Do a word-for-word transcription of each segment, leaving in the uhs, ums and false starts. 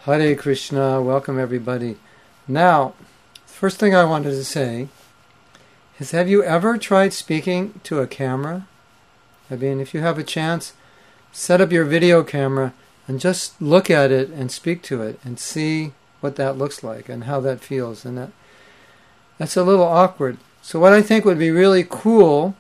Hare Krishna, welcome everybody. Now, first thing I wanted to say is, have you ever tried speaking to a camera? I mean, if you have a chance, set up your video camera and just look at it and speak to it and see what that looks like and how that feels. And that that's a little awkward. So what I think would be really cool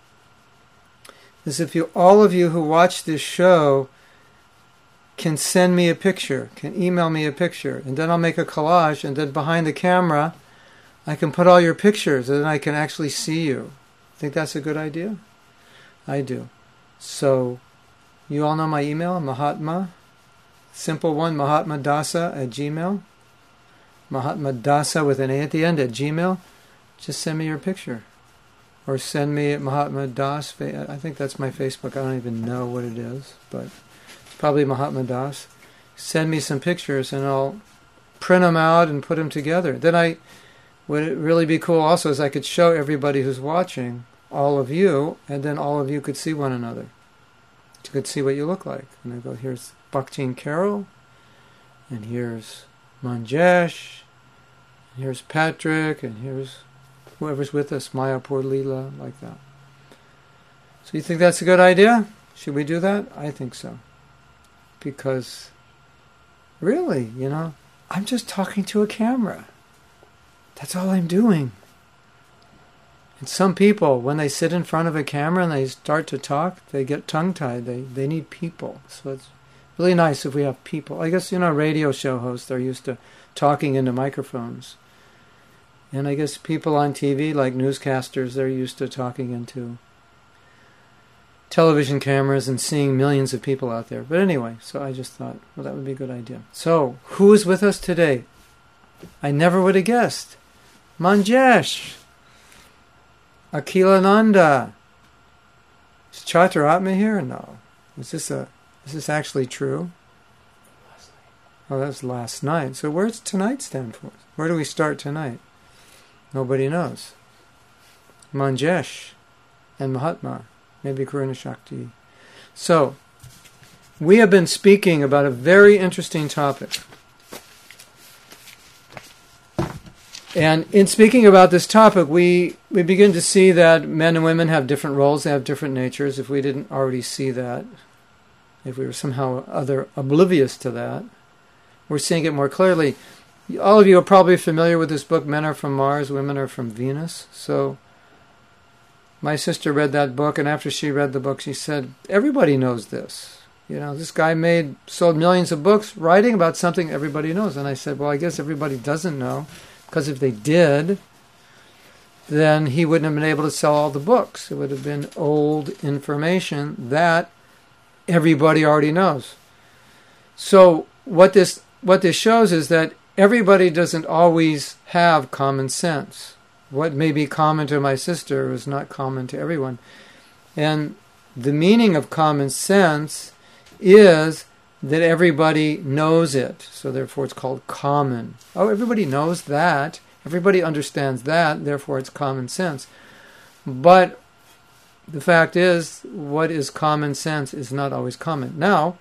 is if you, all of you who watch this show, can send me a picture, can email me a picture, and then I'll make a collage, and then behind the camera I can put all your pictures, and then I can actually see you. Think that's a good idea? I do. So, you all know my email, Mahatma, simple one, Mahatma Dasa at Gmail. Mahatma Dasa with an A at the end at Gmail. Just send me your picture. Or send me at Mahatma Das, I think that's my Facebook, I don't even know what it is, but probably Mahatma Das. Send me some pictures and I'll print them out and put them together. Then I, would it really be cool also is I could show everybody who's watching, all of you, and then all of you could see one another. You could see what you look like. And I go, here's Bhaktin Carol, and here's Manjesh, and here's Patrick, and here's whoever's with us, Mayapur Leela, like that. So you think that's a good idea? Should we do that? I think so. Because, really, you know, I'm just talking to a camera. That's all I'm doing. And some people, when they sit in front of a camera and they start to talk, they get tongue-tied. They they need people. So it's really nice if we have people. I guess, you know, radio show hosts are used to talking into microphones. And I guess people on T V, like newscasters, they're used to talking into television cameras and seeing millions of people out there. But anyway, so I just thought, well, that would be a good idea. So, who is with us today? I never would have guessed. Manjesh. Akhilananda. Is Chaturatma here? No. Is this a? Is this actually true? Last night. Oh, that's last night. So where's tonight stand for? Where do we start tonight? Nobody knows. Manjesh and Mahatma. Maybe Karuna Shakti. So, we have been speaking about a very interesting topic. And in speaking about this topic, we, we begin to see that men and women have different roles, they have different natures. If we didn't already see that, if we were somehow other oblivious to that, we're seeing it more clearly. All of you are probably familiar with this book, Men Are From Mars, Women Are From Venus. So, my sister read that book, and after she read the book, she said, everybody knows this. You know, this guy made, sold millions of books writing about something everybody knows. And I said, well, I guess everybody doesn't know, because if they did, then he wouldn't have been able to sell all the books. It would have been old information that everybody already knows. So what this what this shows is that everybody doesn't always have common sense. What may be common to my sister is not common to everyone. And the meaning of common sense is that everybody knows it. So therefore it's called common. Oh, everybody knows that. Everybody understands that. Therefore it's common sense. But the fact is, what is common sense is not always common. Now,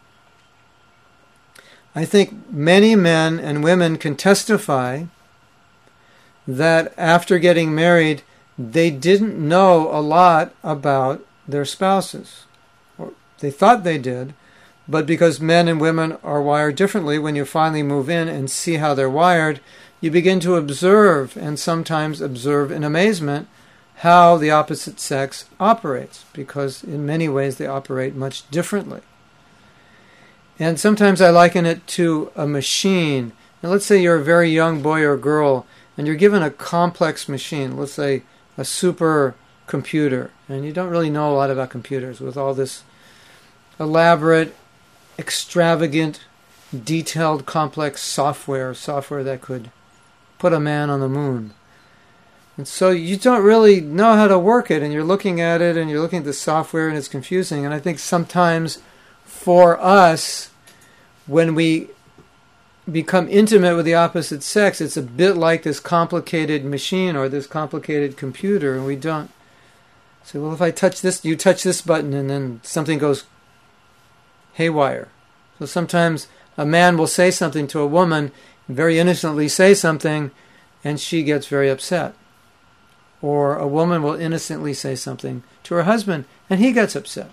I think many men and women can testify that after getting married, they didn't know a lot about their spouses. Or they thought they did, but because men and women are wired differently, when you finally move in and see how they're wired, you begin to observe, and sometimes observe in amazement, how the opposite sex operates, because in many ways they operate much differently. And sometimes I liken it to a machine. And let's say you're a very young boy or girl, and you're given a complex machine, let's say a super computer, and you don't really know a lot about computers, with all this elaborate, extravagant, detailed, complex software, software that could put a man on the moon. And so you don't really know how to work it, and you're looking at it, and you're looking at the software, and it's confusing. And I think sometimes for us, when we become intimate with the opposite sex, it's a bit like this complicated machine or this complicated computer, and we don't say, well, if I touch this, you touch this button, and then something goes haywire. So sometimes A man will say something to a woman, very innocently say something, and she gets very upset. Or a woman will innocently say something to her husband, and he gets upset.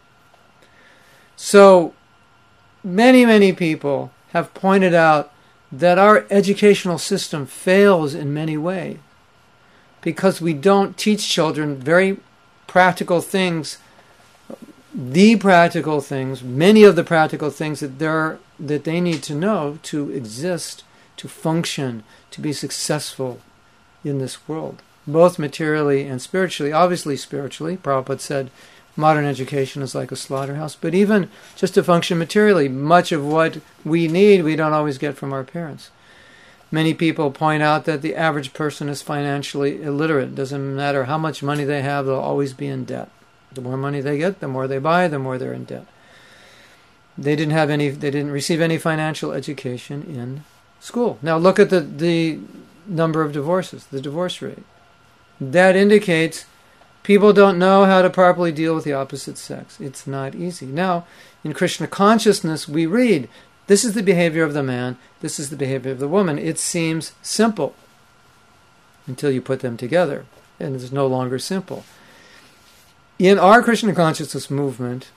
So many, many people have pointed out that our educational system fails in many ways because we don't teach children very practical things, the practical things, many of the practical things that they're, that they need to know to exist, to function, to be successful in this world, both materially and spiritually. Obviously spiritually, Prabhupada said, modern education is like a slaughterhouse, but even just to function materially, much of what we need we don't always get from our parents. Many people point out that the average person is financially illiterate. Doesn't matter how much money they have, they'll always be in debt. The more money they get, the more they buy, the more they're in debt. They didn't have any, they didn't receive any financial education in school. Now look at the, the number of divorces, the divorce rate. That indicates people don't know how to properly deal with the opposite sex. It's not easy. Now, in Krishna consciousness, we read, this is the behavior of the man, this is the behavior of the woman. It seems simple until you put them together, and it's no longer simple. In our Krishna consciousness movement,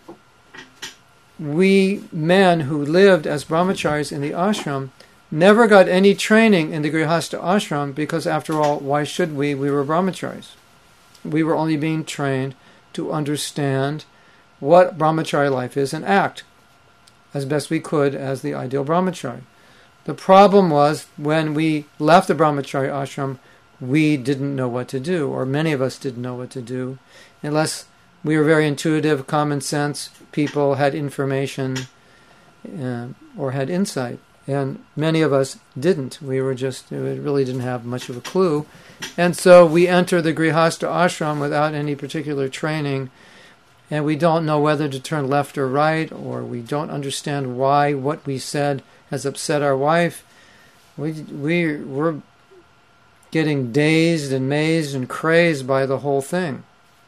we men who lived as brahmacharis in the ashram never got any training in the grihastha ashram because, after all, why should we? We were brahmacharis. We were only being trained to understand what brahmachari life is and act as best we could as the ideal brahmachari. The problem was when we left the brahmachari ashram, we didn't know what to do, or many of us didn't know what to do, unless we were very intuitive, common sense people, had information uh, or had insight. And many of us didn't. We were just, we really didn't have much of a clue. And so we enter the grihastha ashram without any particular training, and we don't know whether to turn left or right, or we don't understand why what we said has upset our wife. We, we, we're getting dazed and mazed and crazed by the whole thing.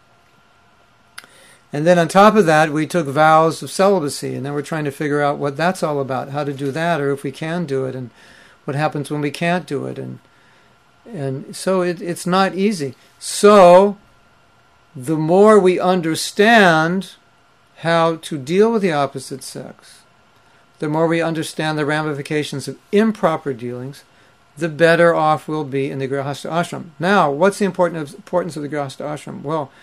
And then on top of that, we took vows of celibacy, and then we're trying to figure out what that's all about, how to do that, or if we can do it, and what happens when we can't do it. And and so it, it's not easy. So the more we understand how to deal with the opposite sex, the more we understand the ramifications of improper dealings, the better off we'll be in the grihastha ashram. Now, what's the importance of the grihastha ashram? Well,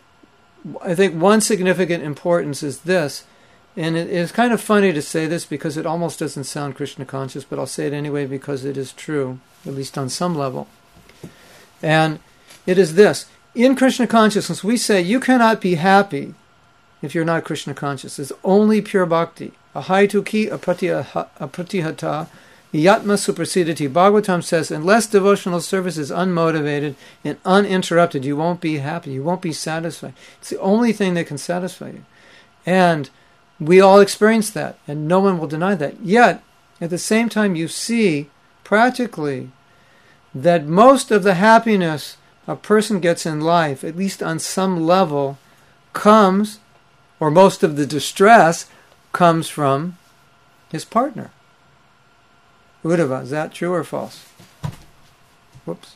I think one significant importance is this, and it is kind of funny to say this because it almost doesn't sound Krishna conscious, but I'll say it anyway because it is true, at least on some level. And it is this. In Krishna consciousness, we say you cannot be happy if you're not Krishna conscious. It's only pure bhakti. Ahaituki apratihata yatma suprasidati. Bhagavatam says, unless devotional service is unmotivated and uninterrupted, you won't be happy. You won't be satisfied. It's the only thing that can satisfy you. And we all experience that, and no one will deny that. Yet, at the same time, you see practically that most of the happiness a person gets in life, at least on some level, comes, or most of the distress comes from his partner. Uddhava, is that true or false? Whoops.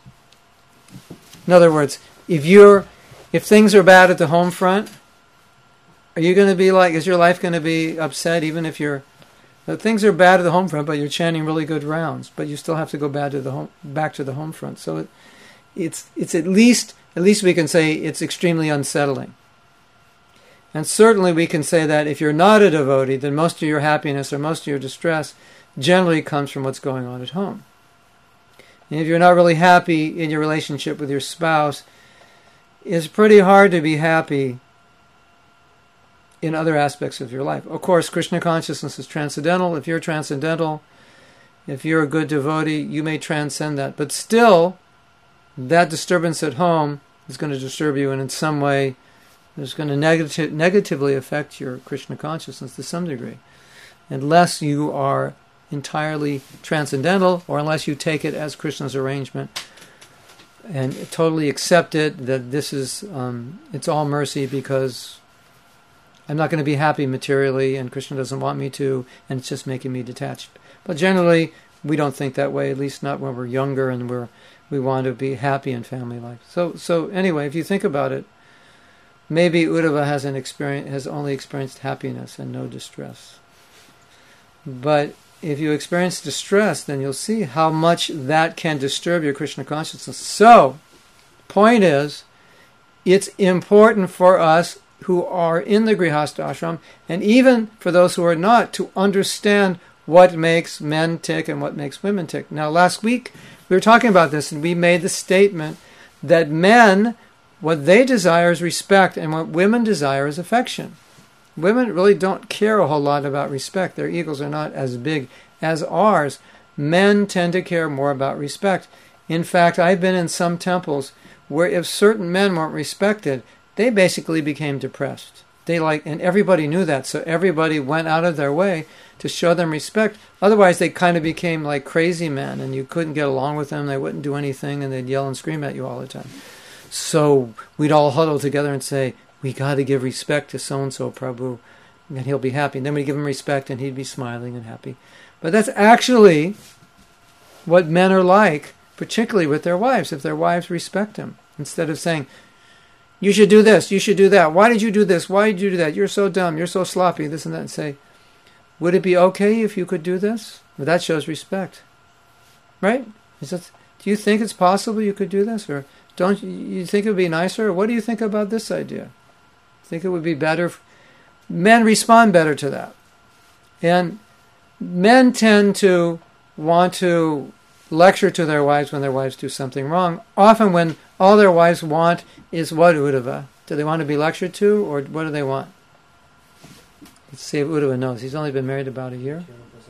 In other words, if you're, if things are bad at the home front, are you going to be like, is your life going to be upset even if you're, uh, things are bad at the home front, but you're chanting really good rounds, but you still have to go back to the home, back to the home front. So it, it's it's at least at least we can say it's extremely unsettling. And certainly we can say that if you're not a devotee, then most of your happiness or most of your distress generally comes from what's going on at home. And if you're not really happy in your relationship with your spouse, it's pretty hard to be happy in other aspects of your life. Of course, Krishna consciousness is transcendental. If you're transcendental, if you're a good devotee, you may transcend that. But still, that disturbance at home is going to disturb you, and in some way, it's going to negati- negatively affect your Krishna consciousness to some degree, unless you are entirely transcendental, or unless you take it as Krishna's arrangement and totally accept it, that this is, um, it's all mercy because I'm not going to be happy materially, and Krishna doesn't want me to, and it's just making me detached. But generally, we don't think that way, at least not when we're younger and we're we want to be happy in family life. So, so anyway, if you think about it, maybe Uddhava has an experience, has only experienced happiness and no distress. But if you experience distress, then you'll see how much that can disturb your Krishna consciousness. So, point is, it's important for us who are in the Grihastha ashram, and even for those who are not, to understand what makes men tick and what makes women tick. Now, last week we were talking about this, and we made the statement that men, what they desire is respect, and what women desire is affection. Women really don't care a whole lot about respect. Their egos are not as big as ours. Men tend to care more about respect. In fact, I've been in some temples where if certain men weren't respected, they basically became depressed. They like, and everybody knew that, so everybody went out of their way to show them respect. Otherwise, they kind of became like crazy men, and you couldn't get along with them. They wouldn't do anything, and they'd yell and scream at you all the time. So we'd all huddle together and say, we got to give respect to so-and-so, Prabhu, and he'll be happy. And then we'd give him respect, and he'd be smiling and happy. But that's actually what men are like, particularly with their wives, if their wives respect them. Instead of saying, you should do this, you should do that. Why did you do this? Why did you do that? You're so dumb. You're so sloppy, this and that. And say, would it be okay if you could do this? Well, that shows respect. Right? Is that, do you think it's possible you could do this? Or don't you, you think it would be nicer? Or what do you think about this idea? Think it would be better? If, men respond better to that. And men tend to want to lecture to their wives when their wives do something wrong. Often when all their wives want is what, Uddhava? Do they want to be lectured to, or what do they want? Let's see if Uddhava knows. He's only been married about a year.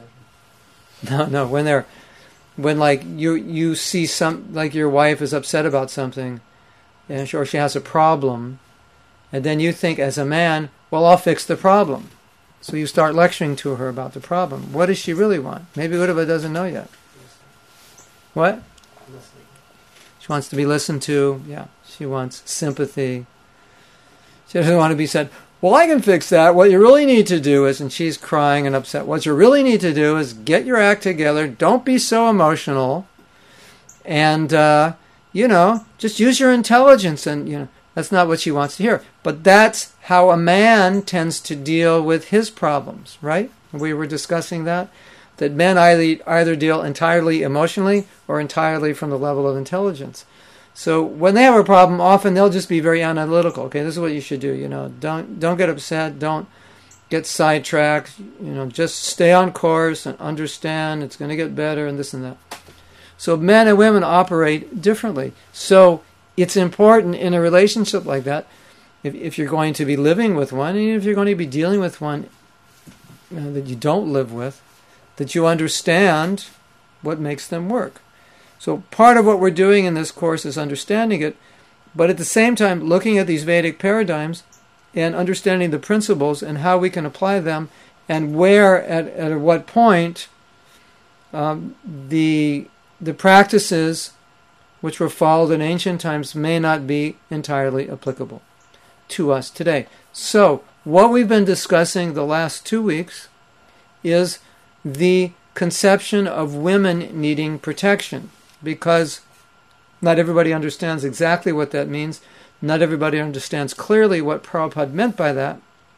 No, no. When they're, when like you you see some, like your wife is upset about something, and or she has a problem, and then you think as a man, well, I'll fix the problem. So you start lecturing to her about the problem. What does she really want? Maybe Uddhava doesn't know yet. What? Listening. She wants to be listened to. Yeah. She wants sympathy. She doesn't want to be said, well, I can fix that. What you really need to do is, and she's crying and upset, what you really need to do is get your act together. Don't be so emotional. And, uh, you know, just use your intelligence. And, you know, that's not what she wants to hear. But that's how a man tends to deal with his problems, right? We were discussing that. That men either, either deal entirely emotionally or entirely from the level of intelligence. So when they have a problem, often they'll just be very analytical. Okay, this is what you should do. You know, don't don't get upset. Don't get sidetracked. You know, just stay on course and understand it's going to get better and this and that. So men and women operate differently. So it's important in a relationship like that, if if you're going to be living with one, and even if you're going to be dealing with one you know, that you don't live with, that you understand what makes them work. So part of what we're doing in this course is understanding it, but at the same time looking at these Vedic paradigms and understanding the principles and how we can apply them, and where, at, at what point, um, the the practices which were followed in ancient times may not be entirely applicable to us today. So what we've been discussing the last two weeks is the conception of women needing protection, because not everybody understands exactly what that means. Not everybody understands clearly what Prabhupada meant by that.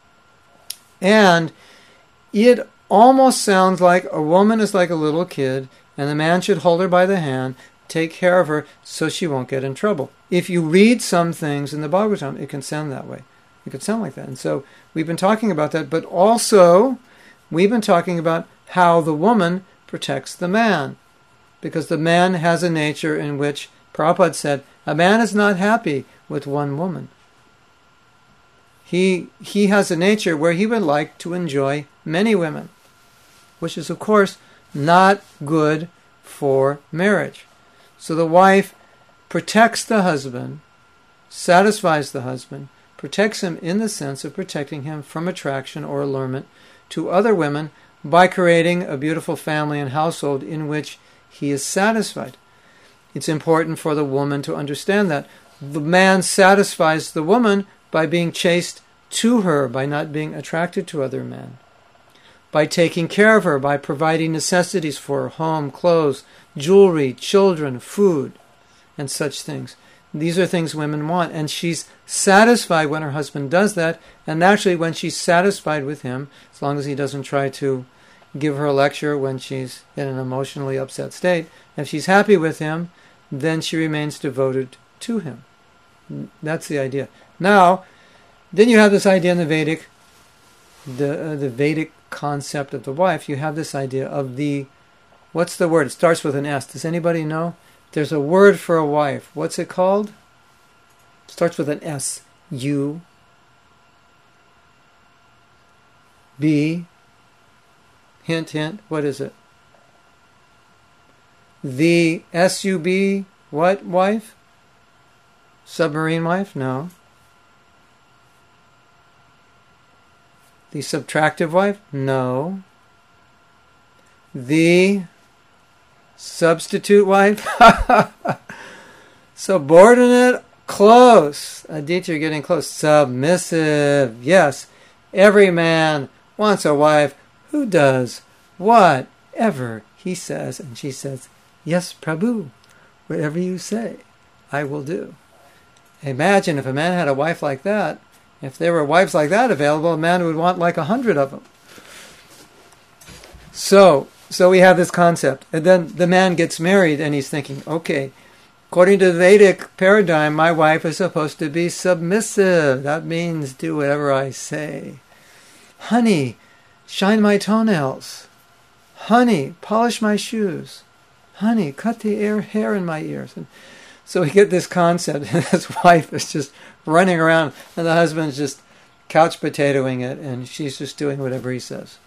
And it almost sounds like a woman is like a little kid, and the man should hold her by the hand, take care of her so she won't get in trouble. If you read some things in the Bhagavatam, it can sound that way. It could sound like that. And so we've been talking about that, but also we've been talking about how the woman protects the man. Because the man has a nature in which, Prabhupada said, a man is not happy with one woman. He he has a nature where he would like to enjoy many women, which is, of course, not good for marriage. So the wife protects the husband, satisfies the husband, protects him in the sense of protecting him from attraction or allurement to other women by creating a beautiful family and household in which he is satisfied. It's important for the woman to understand that. The man satisfies the woman by being chaste to her by not being attracted to other men, by taking care of her, by providing necessities for her, home, clothes, jewelry, children, food, and such things. These are things women want, and she's satisfied when her husband does that, and naturally when she's satisfied with him, as long as he doesn't try to give her a lecture when she's in an emotionally upset state, if she's happy with him, then she remains devoted to him. That's the idea. Now, then you have this idea in the Vedic, the uh, the Vedic concept of the wife. You have this idea of the, what's the word? It starts with an S. Does anybody know? There's a word for a wife. What's it called? It starts with an S. U. B. Hint, hint. What is it? The S U B, what wife? Submarine wife? No. The subtractive wife? No. The substitute wife? Subordinate? Close. Aditya, you're getting close. Submissive. Yes. Every man wants a wife who does whatever he says. And she says, yes, Prabhu, whatever you say, I will do. Imagine if a man had a wife like that. If there were wives like that available, a man would want like a hundred of them. So, so we have this concept. And then the man gets married and he's thinking, okay, according to the Vedic paradigm, my wife is supposed to be submissive. That means do whatever I say. Honey, shine my toenails. Honey, polish my shoes. Honey, cut the air, hair in my ears. And so we get this concept, and his wife is just running around, and the husband's just couch potatoing it, and she's just doing whatever he says.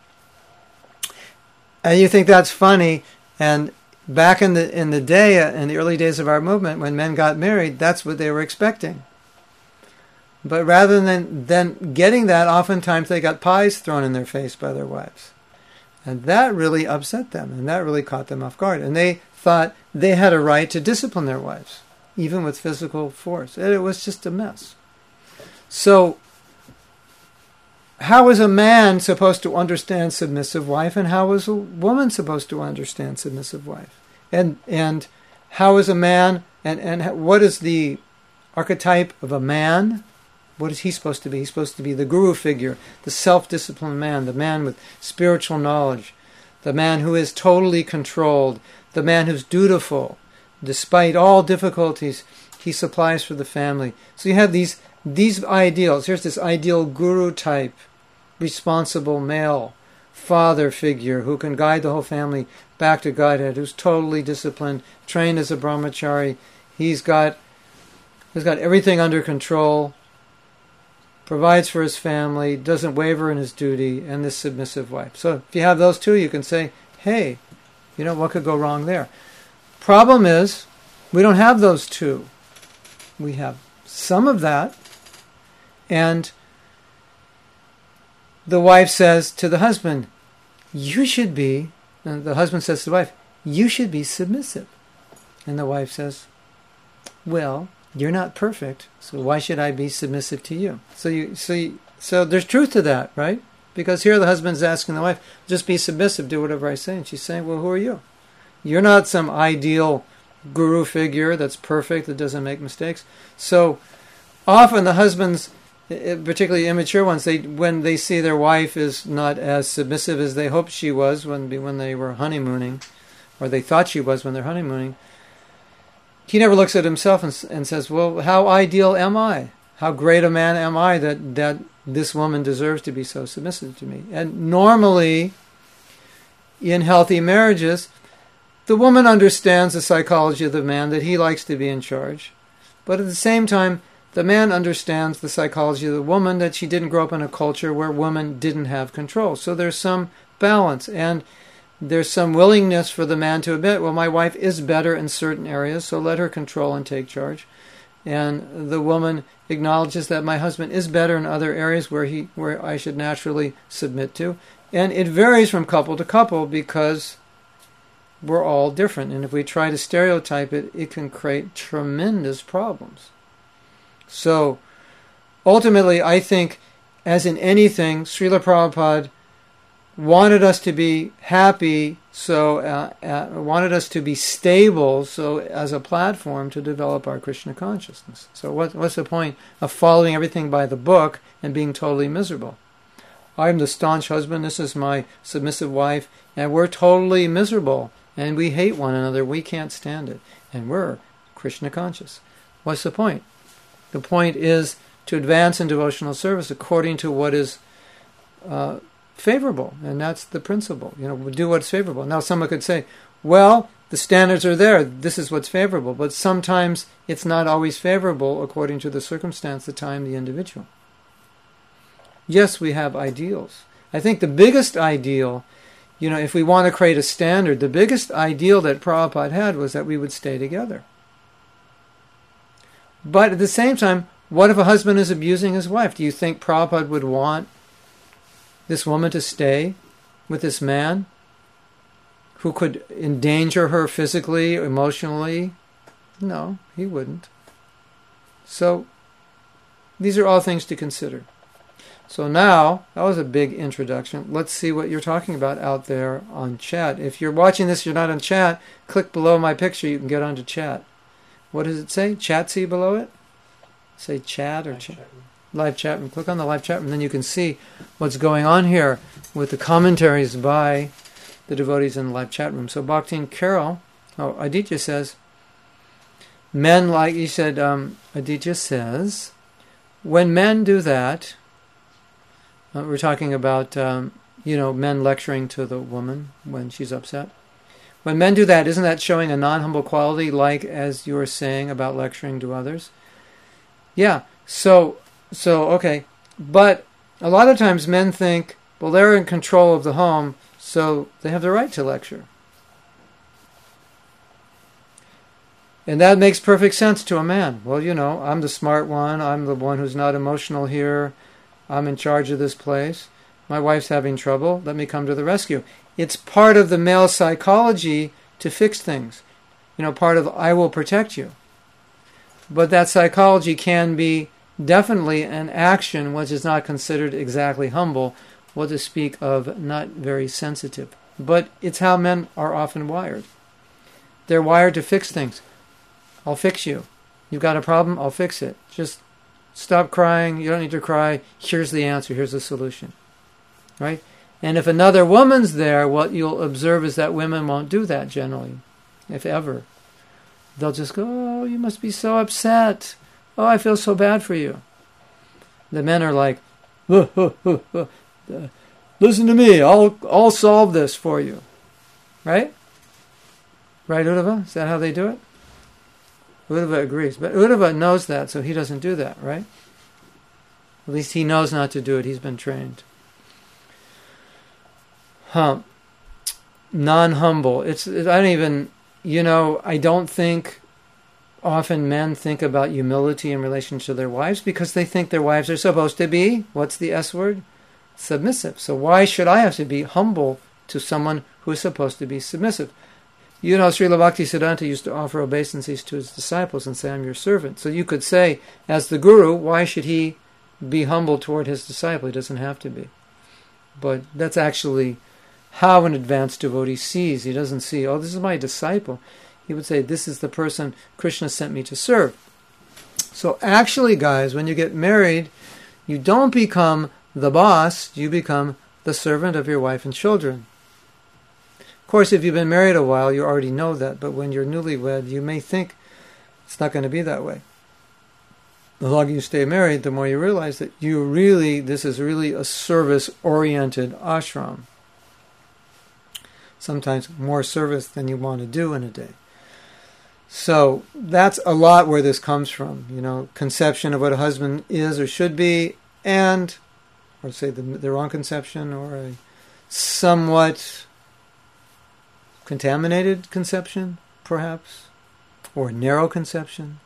And you think that's funny, and back in the in the day, uh, in the early days of our movement, when men got married, that's what they were expecting. But rather than, than getting that, oftentimes they got pies thrown in their face by their wives. And that really upset them, and that really caught them off guard. And they thought they had a right to discipline their wives, even with physical force. It was just a mess. So, how is a man supposed to understand submissive wife, and how is a woman supposed to understand submissive wife? And and how is a man, and, and what is the archetype of a man? What is he supposed to be? He's supposed to be the guru figure, the self-disciplined man, the man with spiritual knowledge, the man who is totally controlled, the man who's dutiful. Despite all difficulties, he supplies for the family. So you have these these ideals. Here's this ideal guru type, responsible male, father figure who can guide the whole family back to Godhead, who's totally disciplined, trained as a brahmachari. He's got he's got everything under control, provides for his family, doesn't waver in his duty, and this submissive wife. So if you have those two, you can say, hey, you know, what could go wrong there? Problem is, we don't have those two. We have some of that, and the wife says to the husband, you should be, and the husband says to the wife, you should be submissive. And the wife says, well, you're not perfect, so why should I be submissive to you? So you so you, so there's truth to that, right? Because here the husband's asking the wife, just be submissive, do whatever I say. And she's saying, well, who are you? You're not some ideal guru figure that's perfect, that doesn't make mistakes. So often the husbands, particularly immature ones, they when they see their wife is not as submissive as they hoped she was when when they were honeymooning, or they thought she was when they're honeymooning, he never looks at himself and, and says, well, how ideal am I? How great a man am I that, that this woman deserves to be so submissive to me? And normally, in healthy marriages, the woman understands the psychology of the man, that he likes to be in charge. But at the same time, the man understands the psychology of the woman, that she didn't grow up in a culture where women didn't have control. So there's some balance, and there's some willingness for the man to admit, well, my wife is better in certain areas, so let her control and take charge. And the woman acknowledges that my husband is better in other areas where he where I should naturally submit to. And it varies from couple to couple because we're all different. And if we try to stereotype it, it can create tremendous problems. So ultimately, I think, as in anything, Srila Prabhupada wanted us to be happy, so uh, uh, wanted us to be stable, so as a platform to develop our Krishna consciousness. So what, what's the point of following everything by the book and being totally miserable? I'm the staunch husband, this is my submissive wife, and we're totally miserable, and we hate one another, we can't stand it, and we're Krishna conscious. What's the point? The point is to advance in devotional service according to what is uh, favorable, and that's the principle. You know, do what's favorable. Now someone could say, well, the standards are there, this is what's favorable, but sometimes it's not always favorable according to the circumstance, the time, the individual. Yes, we have ideals. I think the biggest ideal, you know, if we want to create a standard, the biggest ideal that Prabhupada had was that we would stay together. But at the same time, what if a husband is abusing his wife? Do you think Prabhupada would want this woman to stay with this man who could endanger her physically, emotionally? No, he wouldn't. So, these are all things to consider. So now, that was a big introduction. Let's see what you're talking about out there on chat. If you're watching this, you're not on chat, click below my picture, you can get onto chat. What does it say? Chatsy below it? Say chat or live chat? chat room. Live chat room. Click on the live chat room, and then you can see what's going on here with the commentaries by the devotees in the live chat room. So Bhakti and Carol, oh, Aditya says, men like, he said, um, Aditya says, when men do that, uh, we're talking about, um, you know, men lecturing to the woman when she's upset. When men do that, isn't that showing a non-humble quality, like as you were saying about lecturing to others? Yeah, so, so okay. But a lot of times men think, well, they're in control of the home, so they have the right to lecture. And that makes perfect sense to a man. Well, you know, I'm the smart one, I'm the one who's not emotional here, I'm in charge of this place, my wife's having trouble, let me come to the rescue. It's part of the male psychology to fix things. You know, part of I will protect you. But that psychology can be definitely an action which is not considered exactly humble, what to speak of not very sensitive. But it's how men are often wired. They're wired to fix things. I'll fix you. You've got a problem, I'll fix it. Just stop crying, you don't need to cry, here's the answer, here's the solution. Right? And if another woman's there, what you'll observe is that women won't do that generally, if ever. They'll just go, oh, you must be so upset. Oh, I feel so bad for you. The men are like, uh, uh, uh, uh, uh, listen to me, I'll, I'll solve this for you. Right? Right, Uddhava? Is that how they do it? Uddhava agrees. But Uddhava knows that, so he doesn't do that, right? At least he knows not to do it. He's been trained. Huh. Non-humble. It's, I don't even, you know, I don't think often men think about humility in relation to their wives because they think their wives are supposed to be, what's the S word? Submissive. So why should I have to be humble to someone who is supposed to be submissive? You know, Srila Bhaktisiddhanta used to offer obeisances to his disciples and say, I'm your servant. So you could say, as the guru, why should he be humble toward his disciple? He doesn't have to be. But that's actually how an advanced devotee sees. He doesn't see, oh, this is my disciple. He would say, this is the person Krishna sent me to serve. So actually, guys, when you get married, you don't become the boss, you become the servant of your wife and children. Of course, if you've been married a while, you already know that, but when you're newlywed, you may think it's not going to be that way. The longer you stay married, the more you realize that you really, this is really a service-oriented ashram. Sometimes more service than you want to do in a day. So that's a lot where this comes from, you know, conception of what a husband is or should be, and, or say the, the wrong conception, or a somewhat contaminated conception, perhaps, or narrow conception,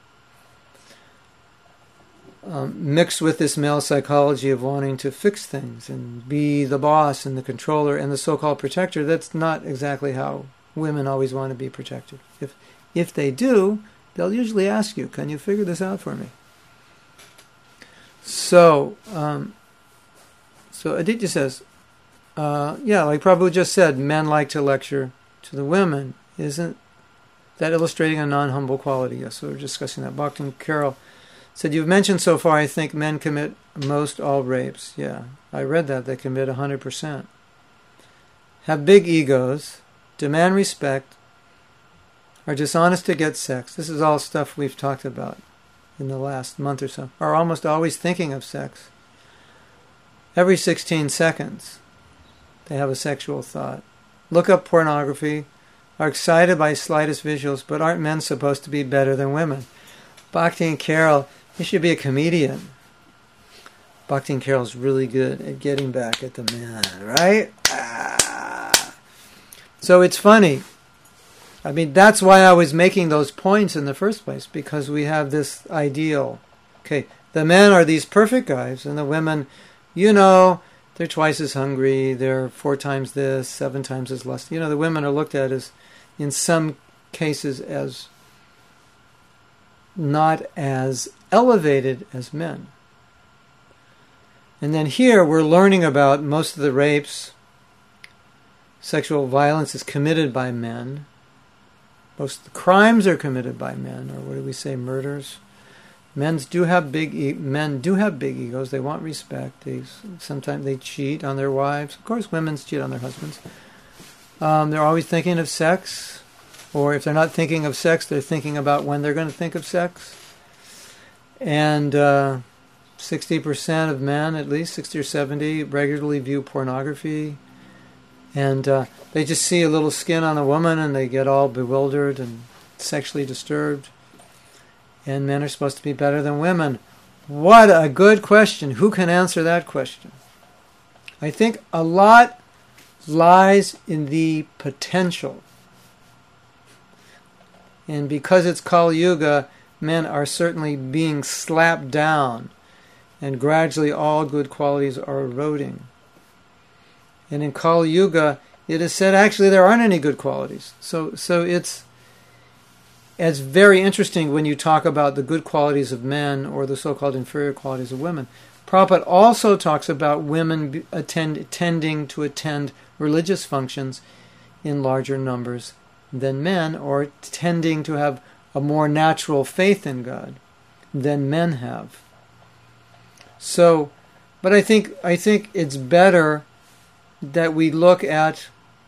um, mixed with this male psychology of wanting to fix things and be the boss and the controller and the so-called protector. That's not exactly how women always want to be protected. If if they do, they'll usually ask you, can you figure this out for me? So, um, so Aditya says, uh, yeah, like Prabhu just said, men like to lecture to the women. Isn't that illustrating a non-humble quality? Yes, so we're discussing that. Bhakti Carol said, you've mentioned so far, I think men commit most all rapes. Yeah, I read that. They commit one hundred percent. Have big egos, demand respect, are dishonest to get sex. This is all stuff we've talked about in the last month or so. Are almost always thinking of sex. Every sixteen seconds, they have a sexual thought. Look up pornography, are excited by slightest visuals, but aren't men supposed to be better than women? Bhakti and Carol, you should be a comedian. Bhakti and Carol's really good at getting back at the men, right? Ah. So it's funny. I mean, that's why I was making those points in the first place, because we have this ideal. Okay, the men are these perfect guys, and the women, you know, they're twice as hungry, they're four times this, seven times as lust. You know, the women are looked at as, in some cases, as not as elevated as men. And then here we're learning about most of the rapes, sexual violence is committed by men. Most of the crimes are committed by men, or what do we say, murders. Men do have big e- men do have big egos. They want respect. They sometimes they cheat on their wives. Of course, women cheat on their husbands. Um, they're always thinking of sex, or if they're not thinking of sex, they're thinking about when they're going to think of sex. And uh, sixty percent of men, at least sixty or seventy, regularly view pornography. And uh, they just see a little skin on a woman and they get all bewildered and sexually disturbed. And men are supposed to be better than women. What a good question. Who can answer that question? I think a lot lies in the potential. And because it's Kali Yuga, men are certainly being slapped down. And gradually all good qualities are eroding. And in Kali Yuga, it is said actually there aren't any good qualities. So so it's it's very interesting when you talk about the good qualities of men or the so-called inferior qualities of women. Prabhupada also talks about women attend, tending to attend religious functions in larger numbers than men, or tending to have a more natural faith in God than men have. So, but I think I think it's better that we look at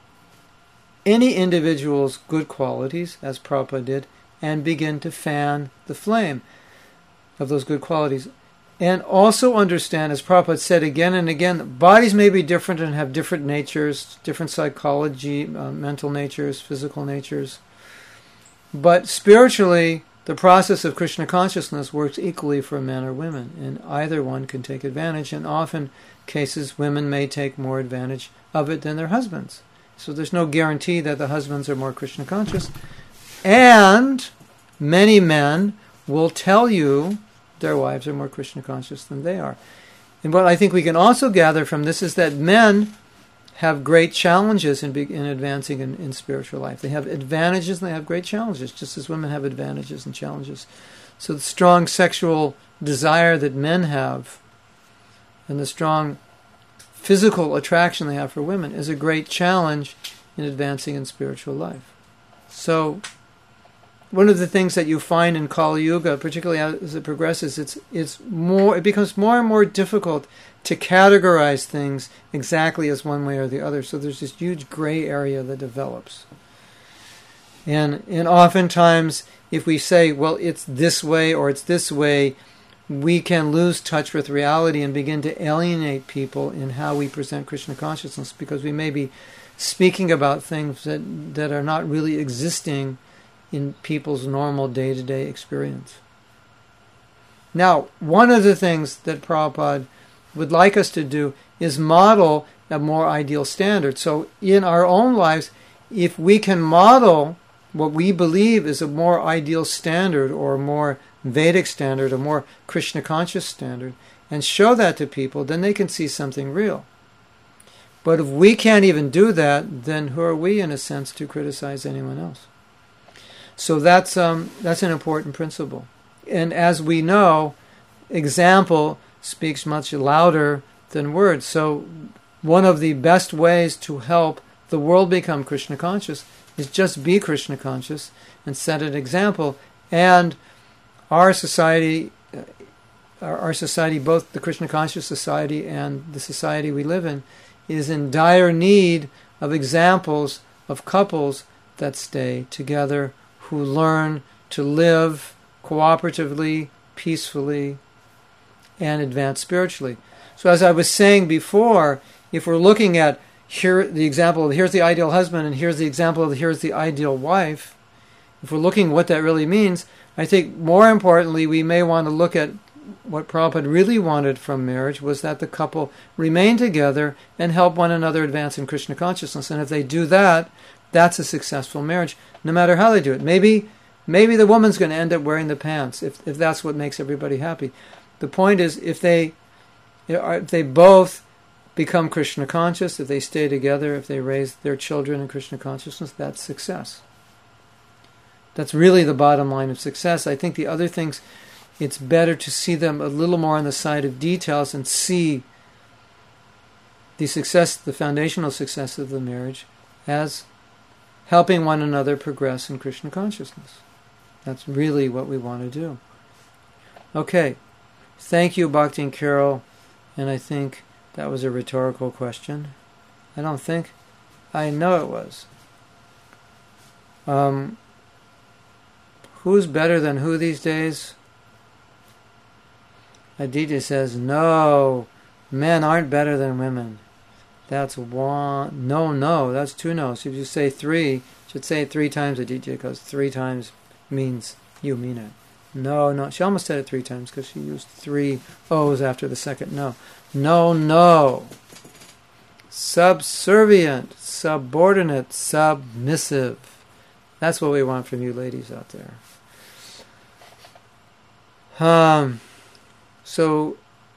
any individual's good qualities, as Prabhupada did, and begin to fan the flame of those good qualities. And also understand, as Prabhupada said again and again, bodies may be different and have different natures, different psychology, uh, mental natures, physical natures. But spiritually, the process of Krishna consciousness works equally for men or women, and either one can take advantage, and often cases women may take more advantage of it than their husbands. So there's no guarantee that the husbands are more Krishna conscious. And many men will tell you their wives are more Krishna conscious than they are. And what I think we can also gather from this is that men have great challenges in, in advancing in, in spiritual life. They have advantages and they have great challenges, just as women have advantages and challenges. So the strong sexual desire that men have and the strong physical attraction they have for women is a great challenge in advancing in spiritual life. So one of the things that you find in Kali Yuga, particularly as it progresses, it's it's more it becomes more and more difficult to categorize things exactly as one way or the other. So there's this huge gray area that develops. And and oftentimes if we say, well, it's this way or it's this way, we can lose touch with reality and begin to alienate people in how we present Krishna consciousness, because we may be speaking about things that, that are not really existing in people's normal day-to-day experience. Now, one of the things that Prabhupada would like us to do is model a more ideal standard. So in our own lives, if we can model what we believe is a more ideal standard, or a more Vedic standard, a more Krishna conscious standard, and show that to people, then they can see something real. But if we can't even do that, then who are we, in a sense, to criticize anyone else? So that's um, that's an important principle. And as we know, example speaks much louder than words. So one of the best ways to help the world become Krishna conscious is just be Krishna conscious and set an example. And our society, our, our society, both the Krishna conscious society and the society we live in, is in dire need of examples of couples that stay together, who learn to live cooperatively, peacefully, and advance spiritually. So as I was saying before, if we're looking at here the example of here's the ideal husband and here's the example of here's the ideal wife, if we're looking at what that really means, I think more importantly we may want to look at what Prabhupada really wanted from marriage was that the couple remain together and help one another advance in Krishna consciousness. And if they do that, that's a successful marriage, no matter how they do it. Maybe maybe the woman's going to end up wearing the pants, if if that's what makes everybody happy. The point is, if they if they both become Krishna conscious, if they stay together, if they raise their children in Krishna consciousness, that's success. That's really the bottom line of success. I think the other things, it's better to see them a little more on the side of details and see the success, the foundational success of the marriage as helping one another progress in Krishna consciousness. That's really what we want to do. Okay. Thank you, Bhakti and Carol. And I think that was a rhetorical question. I don't think. I know it was. Um, who's better than who these days? Aditya says, no, men aren't better than women. That's one. No, no, that's two no's. If you say three, you should say it three times, Aditya, because three times means you mean it. No, no. She almost said it three times because she used three O's after the second no. No, no. Subservient, subordinate, submissive. That's what we want from you ladies out there. Um. So,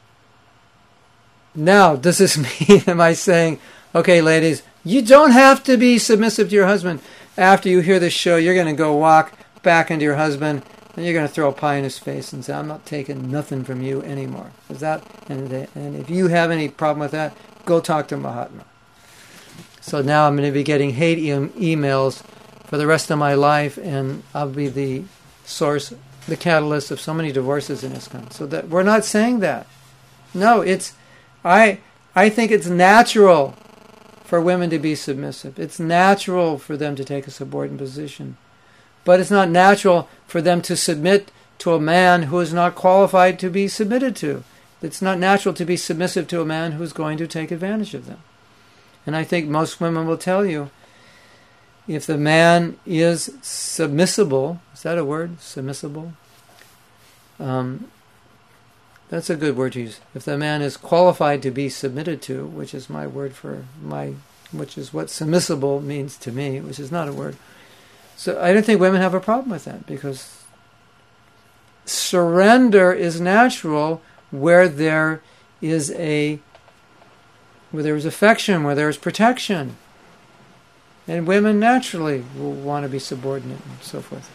now, does this mean, am I saying, okay, ladies, you don't have to be submissive to your husband. After you hear this show, you're going to go walk back into your husband and you're going to throw a pie in his face and say, I'm not taking nothing from you anymore. Is that? And, they, and if you have any problem with that, go talk to Mahatma. So now I'm going to be getting hate e- emails for the rest of my life, and I'll be the source, the catalyst of so many divorces in ISKCON. So that we're not saying that. No, it's I I think it's natural for women to be submissive. It's natural for them to take a subordinate position. But it's not natural for them to submit to a man who is not qualified to be submitted to. It's not natural to be submissive to a man who's going to take advantage of them. And I think most women will tell you, if the man is submissible, is that a word? Submissible? Um, that's a good word to use. If the man is qualified to be submitted to, which is my word for my, which is what submissible means to me, which is not a word. So I don't think women have a problem with that, because surrender is natural where there is a, where there is affection, where there is protection. And women naturally will want to be subordinate and so forth.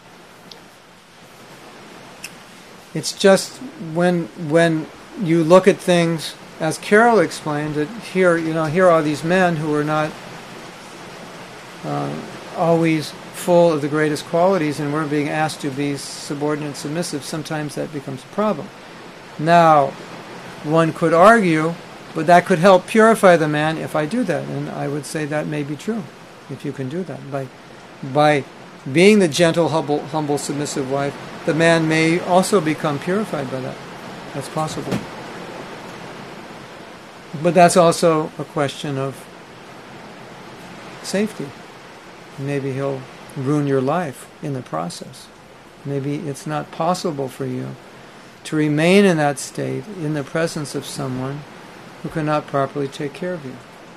It's just when when you look at things, as Carol explained, that here, you know, here are these men who are not uh, always full of the greatest qualities, and we're being asked to be subordinate and submissive. Sometimes that becomes a problem. Now, one could argue, but that could help purify the man if I do that, and I would say that may be true. If you can do that. By by being the gentle, humble, humble, submissive wife, the man may also become purified by that. That's possible. But that's also a question of safety. Maybe he'll ruin your life in the process. Maybe it's not possible for you to remain in that state in the presence of someone who cannot properly take care of you.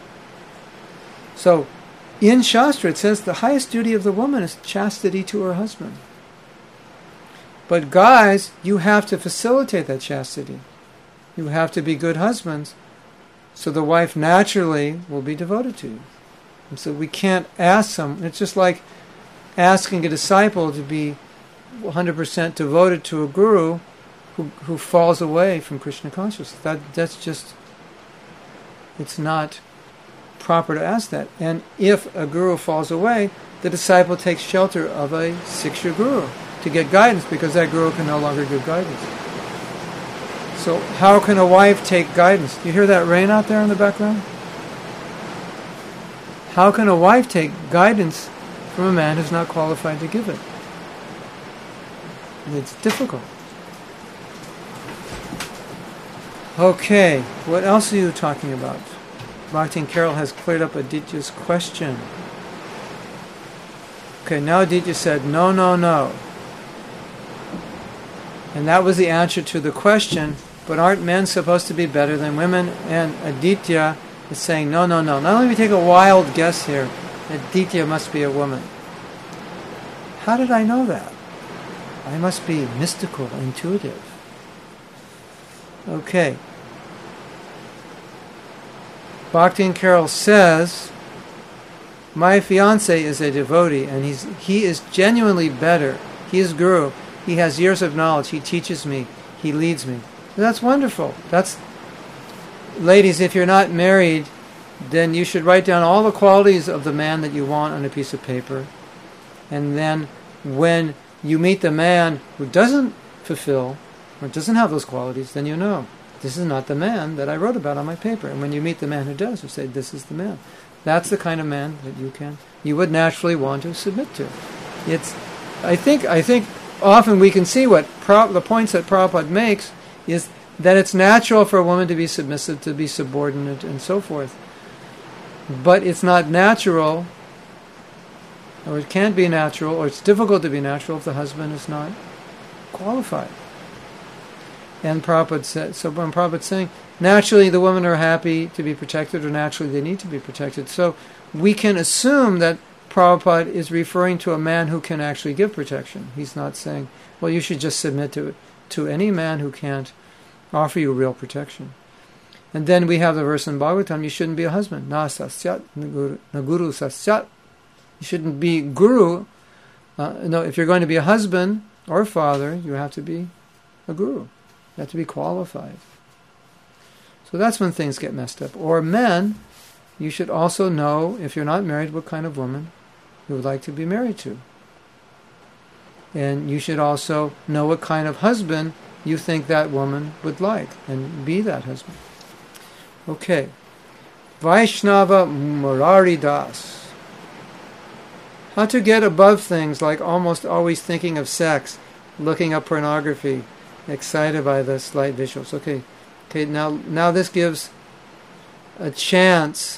So, in Shastra, it says the highest duty of the woman is chastity to her husband. But guys, you have to facilitate that chastity. You have to be good husbands, so the wife naturally will be devoted to you. And so we can't ask some. It's just like asking a disciple to be one hundred percent devoted to a guru who who falls away from Krishna consciousness. That that's just, it's not proper to ask that. And if a guru falls away, the disciple takes shelter of a Siksha guru to get guidance, because that guru can no longer give guidance. So how can a wife take guidance? You hear that rain out there in the background? How can a wife take guidance from a man who's not qualified to give it? It's difficult. Okay, what else are you talking about? Bhakti and Carol has cleared up Aditya's question. Okay, now Aditya said, no, no, no. And that was the answer to the question, but aren't men supposed to be better than women? And Aditya is saying, no, no, no. Now let me take a wild guess here. Aditya must be a woman. How did I know that? I must be mystical, intuitive. Okay. Bhakti and Carol says, my fiancé is a devotee, and he's he is genuinely better. He is guru. He has years of knowledge. He teaches me. He leads me. That's wonderful. That's, ladies, if you're not married, then you should write down all the qualities of the man that you want on a piece of paper. And then when you meet the man who doesn't fulfill or doesn't have those qualities, then you know, this is not the man that I wrote about on my paper. And when you meet the man who does, you say, this is the man. That's the kind of man that you can, you would naturally want to submit to. It's, I think, I think often we can see what Pro, the points that Prabhupada makes is that it's natural for a woman to be submissive, to be subordinate, and so forth. But it's not natural, or it can't be natural, or it's difficult to be natural if the husband is not qualified. And Prabhupada said, so when Prabhupada's saying, naturally the women are happy to be protected, or naturally they need to be protected. So we can assume that Prabhupada is referring to a man who can actually give protection. He's not saying, well, you should just submit to to any man who can't offer you real protection. And then we have the verse in Bhagavatam, you shouldn't be a husband. Na sasyat, na guru sasyat. You shouldn't be guru. Uh, no, if you're going to be a husband or a father, you have to be a guru. You have to be qualified. So that's when things get messed up. Or men, you should also know, if you're not married, what kind of woman you would like to be married to. And you should also know what kind of husband you think that woman would like, and be that husband. Okay. Vaishnava Murari Das. How to get above things like almost always thinking of sex, looking up pornography, excited by the slight visuals. Okay. Okay, now now this gives a chance.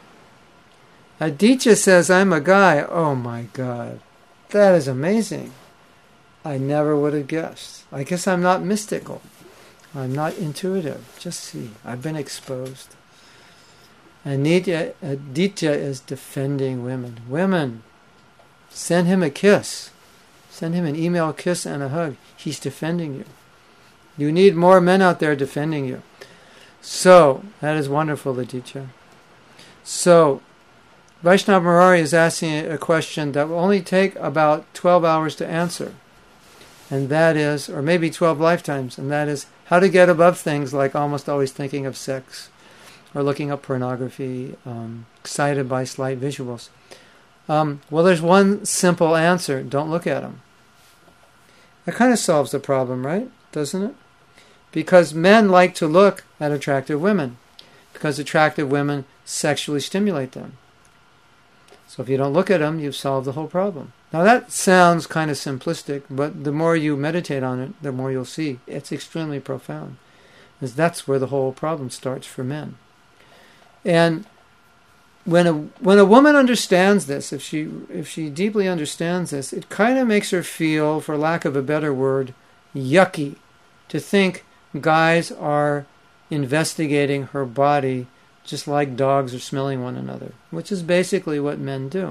Aditya says, I'm a guy. Oh my God. That is amazing. I never would have guessed. I guess I'm not mystical. I'm not intuitive. Just see. I've been exposed. Aditya, Aditya is defending women. Women, send him a kiss. Send him an email kiss and a hug. He's defending you. You need more men out there defending you. So, that is wonderful, Aditya. So, Vaishnava Murari is asking a question that will only take about twelve hours to answer. And that is, or maybe twelve lifetimes, and that is how to get above things like almost always thinking of sex, or looking up pornography, um, excited by slight visuals. Um, well, there's one simple answer. Don't look at them. That kind of solves the problem, right? Doesn't it? Because men like to look at attractive women, because attractive women sexually stimulate them. So if you don't look at them, you've solved the whole problem. Now that sounds kind of simplistic, but the more you meditate on it, the more you'll see. It's extremely profound. Because that's where the whole problem starts for men. And when a when a woman understands this, if she if she deeply understands this, it kind of makes her feel, for lack of a better word, yucky to think guys are investigating her body just like dogs are smelling one another, which is basically what men do.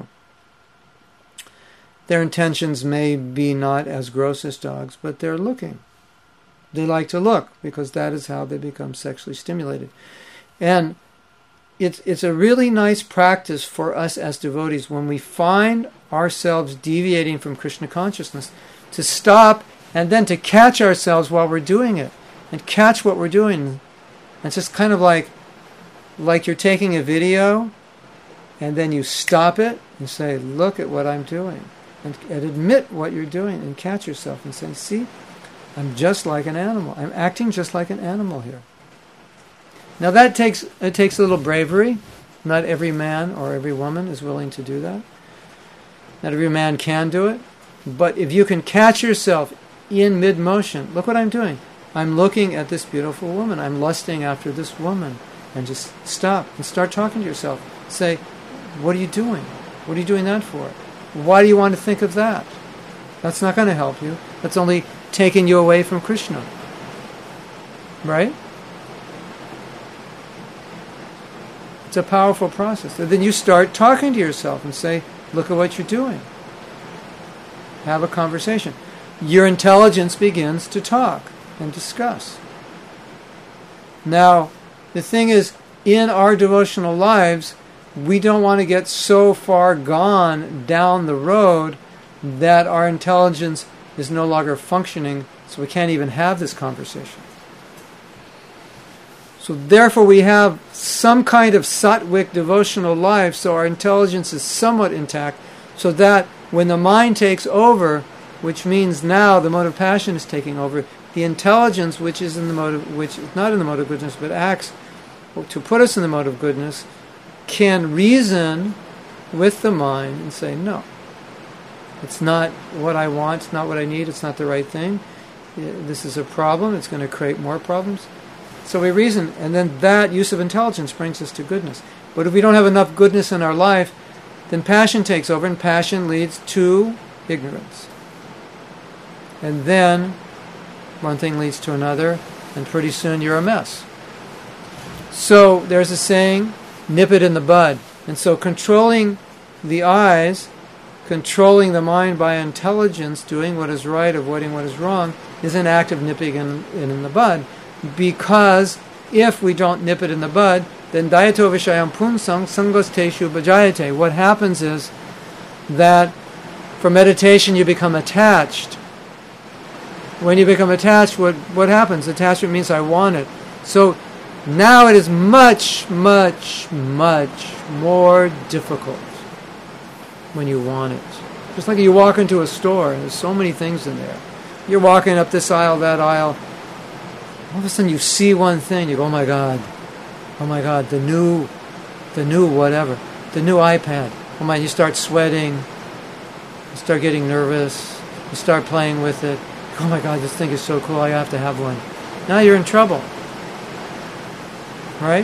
Their intentions may be not as gross as dogs, but they're looking. They like to look because that is how they become sexually stimulated. And it's it's a really nice practice for us as devotees when we find ourselves deviating from Krishna consciousness to stop and then to catch ourselves while we're doing it, and catch what we're doing. It's just kind of like, like you're taking a video, and then you stop it and say, look at what I'm doing, and, and admit what you're doing, and catch yourself and say, see, I'm just like an animal. I'm acting just like an animal here. Now that takes it takes a little bravery. Not every man or every woman is willing to do that. Not every man can do it. But if you can catch yourself in mid-motion, look what I'm doing. I'm looking at this beautiful woman. I'm lusting after this woman. And just stop and start talking to yourself. Say, what are you doing? What are you doing that for? Why do you want to think of that? That's not going to help you. That's only taking you away from Krishna. Right? It's a powerful process. And then you start talking to yourself and say, look at what you're doing. Have a conversation. Your intelligence begins to talk and discuss. Now, the thing is, in our devotional lives, we don't want to get so far gone down the road that our intelligence is no longer functioning, so we can't even have this conversation. So therefore we have some kind of sattvic devotional life, so our intelligence is somewhat intact, so that when the mind takes over, which means now the mode of passion is taking over, the intelligence which is in the mode of, which is not in the mode of goodness but acts to put us in the mode of goodness, can reason with the mind and say, no, it's not what I want, it's not what I need, it's not the right thing, this is a problem, it's going to create more problems. So we reason, and then that use of intelligence brings us to goodness. But if we don't have enough goodness in our life, then passion takes over, and passion leads to ignorance. And then one thing leads to another, and pretty soon you're a mess. So there's a saying, nip it in the bud. And so controlling the eyes, controlling the mind by intelligence, doing what is right, avoiding what is wrong, is an act of nipping it in, in, in the bud. Because if we don't nip it in the bud, then dayato vishayam punsam sangosteshu bhajayate. What happens is that for meditation you become attached. When you become attached, what, what happens? Attachment means I want it. So now it is much, much, much more difficult when you want it. Just like you walk into a store and there's so many things in there. You're walking up this aisle, that aisle. All of a sudden you see one thing, you go, oh my God, oh my God, the new, the new whatever, the new iPad. Oh my, you start sweating, you start getting nervous, you start playing with it. Oh my God, this thing is so cool, I have to have one. Now you're in trouble, right?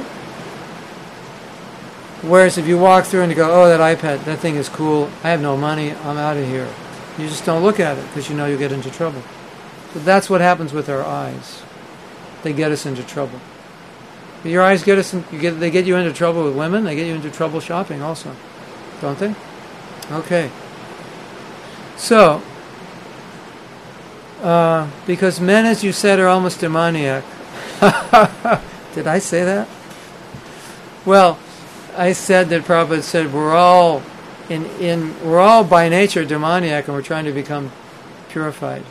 Whereas if you walk through and you go, oh, that iPad, that thing is cool, I have no money, I'm out of here. You just don't look at it because you know you'll get into trouble. So that's what happens with our eyes. They get us into trouble. Your eyes get us in, you get, they get you into trouble with women, they get you into trouble shopping also. Don't they? Okay. So, uh, because men, as you said, are almost demoniac. Did I say that? Well, I said that Prabhupada said we're all in, in we're all by nature demoniac and we're trying to become purified.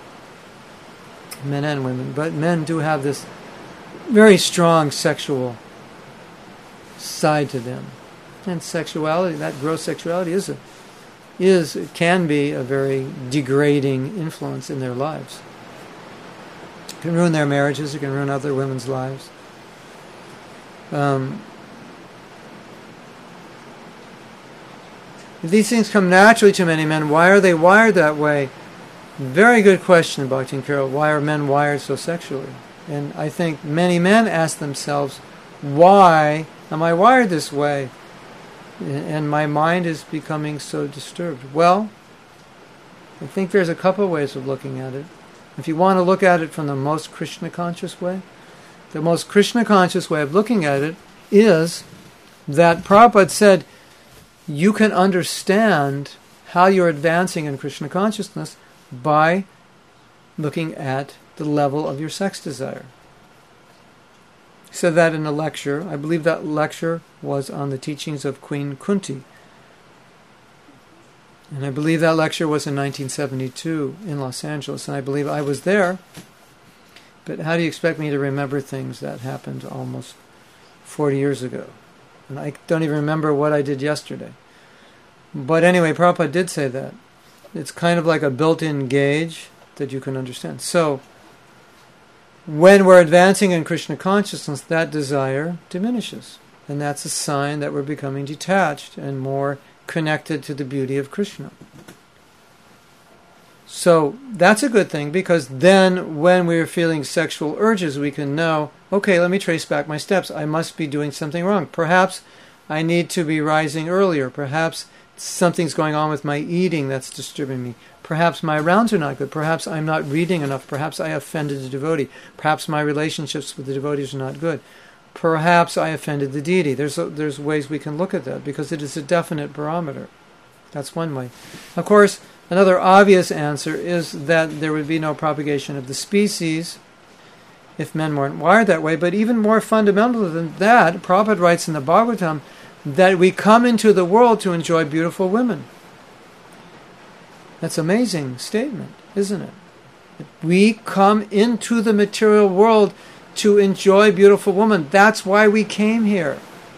Men and women, but men do have this very strong sexual side to them, and sexuality, that gross sexuality, is a, is it can be a very degrading influence in their lives. It can ruin their marriages. It can ruin other women's lives. Um, if these things come naturally to many men, why are they wired that way? Very good question, Bhakti and Carol. Why are men wired so sexually? And I think many men ask themselves, why am I wired this way? And my mind is becoming so disturbed. Well, I think there's a couple of ways of looking at it. If you want to look at it from the most Krishna-conscious way, the most Krishna-conscious way of looking at it is that Prabhupada said, you can understand how you're advancing in Krishna consciousness by looking at the level of your sex desire. He said that in a lecture. I believe that lecture was on the teachings of Queen Kunti. And I believe that lecture was in nineteen seventy-two in Los Angeles, and I believe I was there. But how do you expect me to remember things that happened almost forty years ago? And I don't even remember what I did yesterday. But anyway, Prabhupada did say that. It's kind of like a built-in gauge that you can understand. So, when we're advancing in Krishna consciousness, that desire diminishes. And that's a sign that we're becoming detached and more connected to the beauty of Krishna. So that's a good thing, because then when we're feeling sexual urges, we can know, okay, let me trace back my steps. I must be doing something wrong. Perhaps I need to be rising earlier. Perhaps something's going on with my eating that's disturbing me. Perhaps my rounds are not good. Perhaps I'm not reading enough. Perhaps I offended a devotee. Perhaps my relationships with the devotees are not good. Perhaps I offended the deity. There's a, there's ways we can look at that, because it is a definite barometer. That's one way. Of course, another obvious answer is that there would be no propagation of the species if men weren't wired that way. But even more fundamental than that, Prabhupada writes in the Bhagavatam that we come into the world to enjoy beautiful women. That's an amazing statement, isn't it? We come into the material world to enjoy beautiful women. That's why we came here.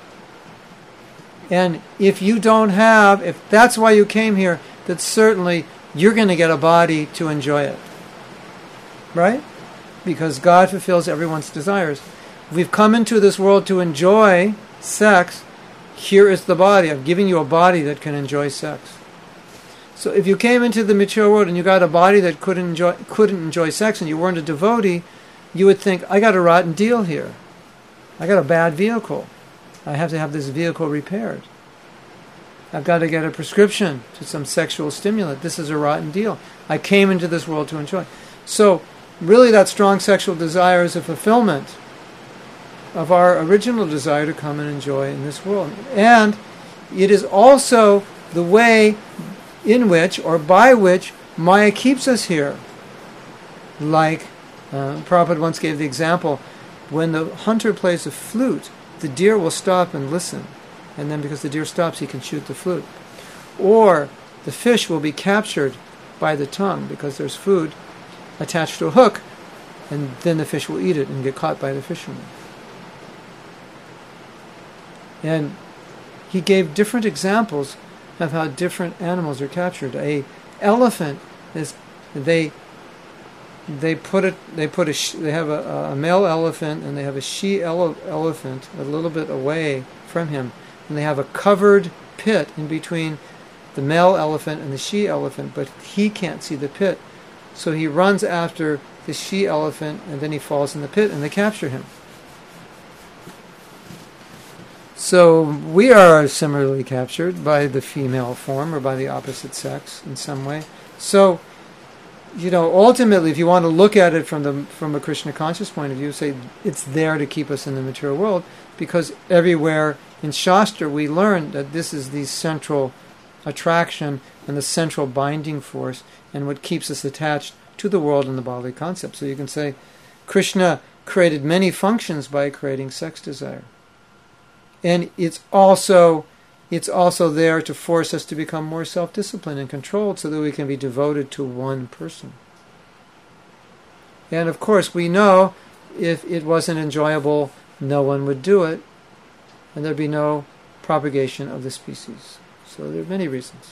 And if you don't have, if that's why you came here, that certainly you're going to get a body to enjoy it. Right? Because God fulfills everyone's desires. We've come into this world to enjoy sex. Here is the body. I'm giving you a body that can enjoy sex. So if you came into the material world and you got a body that couldn't enjoy, couldn't enjoy sex, and you weren't a devotee, you would think, I got a rotten deal here. I got a bad vehicle. I have to have this vehicle repaired. I've got to get a prescription to some sexual stimulant. This is a rotten deal. I came into this world to enjoy. So, really that strong sexual desire is a fulfillment of our original desire to come and enjoy in this world. And it is also the way in which, or by which, Maya keeps us here. Like, uh, Prabhupada once gave the example, when the hunter plays a flute, the deer will stop and listen. And then because the deer stops, he can shoot the flute. Or the fish will be captured by the tongue because there's food attached to a hook, and then the fish will eat it and get caught by the fisherman. And he gave different examples of how different animals are captured. A elephant is they they put it they put a sh- they have a, a male elephant, and they have a she ele- elephant a little bit away from him, and they have a covered pit in between the male elephant and the she elephant, but he can't see the pit, so he runs after the she elephant, and then he falls in the pit, and they capture him. So we are similarly captured by the female form or by the opposite sex in some way. So, you know, ultimately, if you want to look at it from the from a Krishna conscious point of view, say it's there to keep us in the material world, because everywhere in Shastra we learn that this is the central attraction and the central binding force, and what keeps us attached to the world and the bodily concept. So you can say Krishna created many functions by creating sex desire. And it's also it's also there to force us to become more self-disciplined and controlled so that we can be devoted to one person. And of course, we know if it wasn't enjoyable, no one would do it, and there'd be no propagation of the species. So there are many reasons.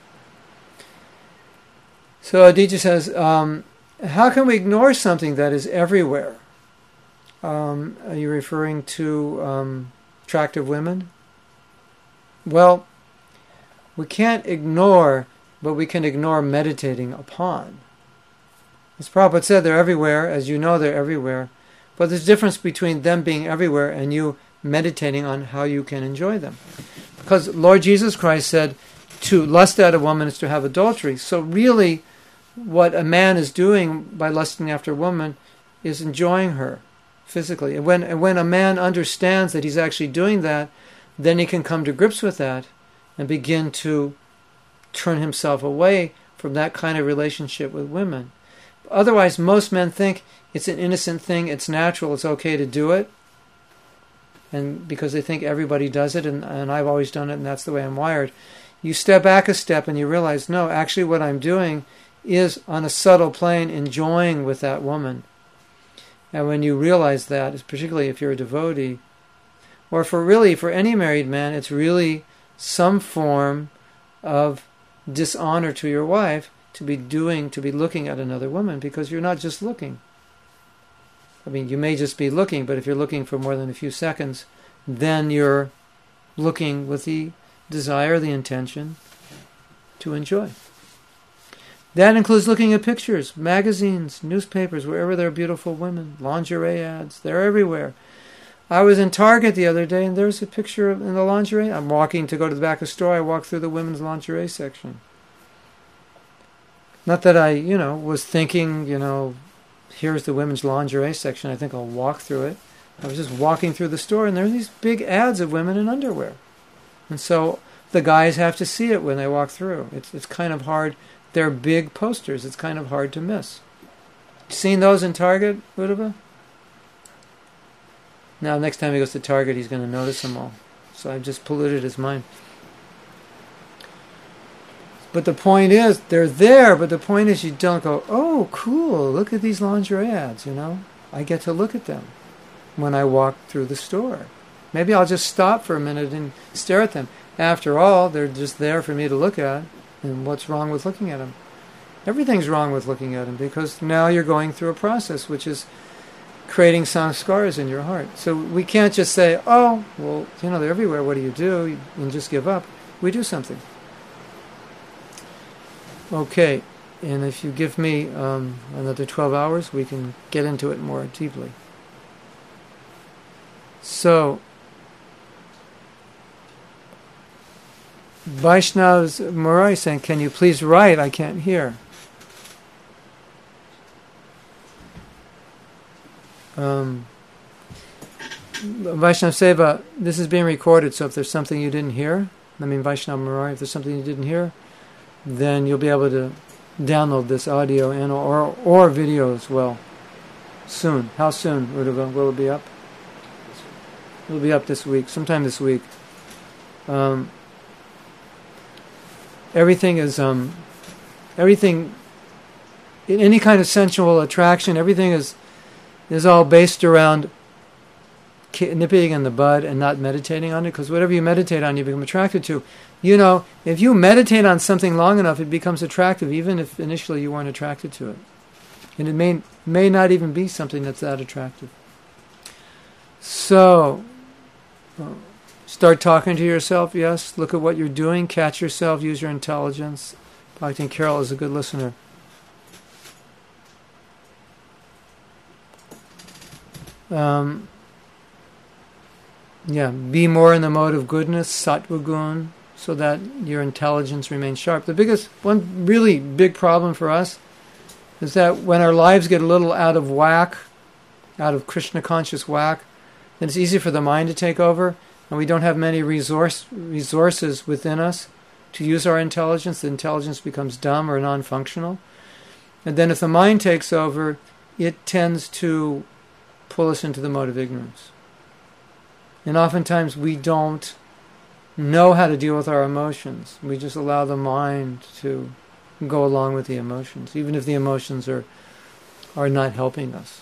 So Aditya says, um, how can we ignore something that is everywhere? Um, are you referring to um, attractive women? Well, we can't ignore, but we can ignore meditating upon. As Prabhupada said, they're everywhere. As you know, they're everywhere. But there's a difference between them being everywhere and you meditating on how you can enjoy them. Because Lord Jesus Christ said to lust at a woman is to have adultery. So really, what a man is doing by lusting after a woman is enjoying her physically. And when, and when a man understands that he's actually doing that, then he can come to grips with that and begin to turn himself away from that kind of relationship with women. Otherwise, most men think it's an innocent thing, it's natural, it's okay to do it, and because they think everybody does it, and, and I've always done it, and that's the way I'm wired. you step back a step and you realize, no, actually what I'm doing is on a subtle plane enjoying with that woman. And when you realize that, particularly if you're a devotee, or for really, for any married man, it's really some form of dishonor to your wife to be doing, to be looking at another woman, because you're not just looking. I mean, you may just be looking, but if you're looking for more than a few seconds, then you're looking with the desire, the intention to enjoy. That includes looking at pictures, magazines, newspapers, wherever there are beautiful women, lingerie ads, they're everywhere. I was in Target the other day and there's a picture of, in the lingerie. I'm walking to go to the back of the store, I walk through the women's lingerie section. Not that I, you know, was thinking, you know, here's the women's lingerie section, I think I'll walk through it. I was just walking through the store and there are these big ads of women in underwear. And so the guys have to see it when they walk through. It's it's kind of hard. They're big posters. It's kind of hard to miss. Seen those in Target, Uddhava? Now, next time he goes to Target, he's going to notice them all. So I've just polluted his mind. But the point is, they're there, but the point is you don't go, oh, cool, look at these lingerie ads, you know? I get to look at them when I walk through the store. Maybe I'll just stop for a minute and stare at them. After all, they're just there for me to look at. And what's wrong with looking at them? Everything's wrong with looking at them, because now you're going through a process which is creating samskaras in your heart. So we can't just say, oh, well, you know, they're everywhere, what do you do? And just give up. We do something. Okay, and if you give me um, another twelve hours, we can get into it more deeply. So, Vaishnav's Murari saying, can you please write? I can't hear. Um, Vaishnav Seva, this is being recorded, so if there's something you didn't hear, I mean Vaishnav Murari, if there's something you didn't hear, then you'll be able to download this audio and or or video as well. Soon. How soon, Uddhava? Will it be up? It'll be up this week, sometime this week. Um, everything is, um, everything, in any kind of sensual attraction, everything is is all based around nipping in the bud and not meditating on it, because whatever you meditate on, you become attracted to. You know, if you meditate on something long enough, it becomes attractive, even if initially you weren't attracted to it. And it may may not even be something that's that attractive. So, start talking to yourself, yes. Look at what you're doing, catch yourself, use your intelligence. Bhakti Carol is a good listener. Um, yeah, be more in the mode of goodness, sattva gun, so that your intelligence remains sharp. The biggest, one really big problem for us is that when our lives get a little out of whack, out of Krishna conscious whack, then it's easy for the mind to take over, and we don't have many resource resources within us to use our intelligence. The intelligence becomes dumb or non-functional. And then if the mind takes over, it tends to pull us into the mode of ignorance. And oftentimes we don't know how to deal with our emotions. We just allow the mind to go along with the emotions, even if the emotions are are not helping us.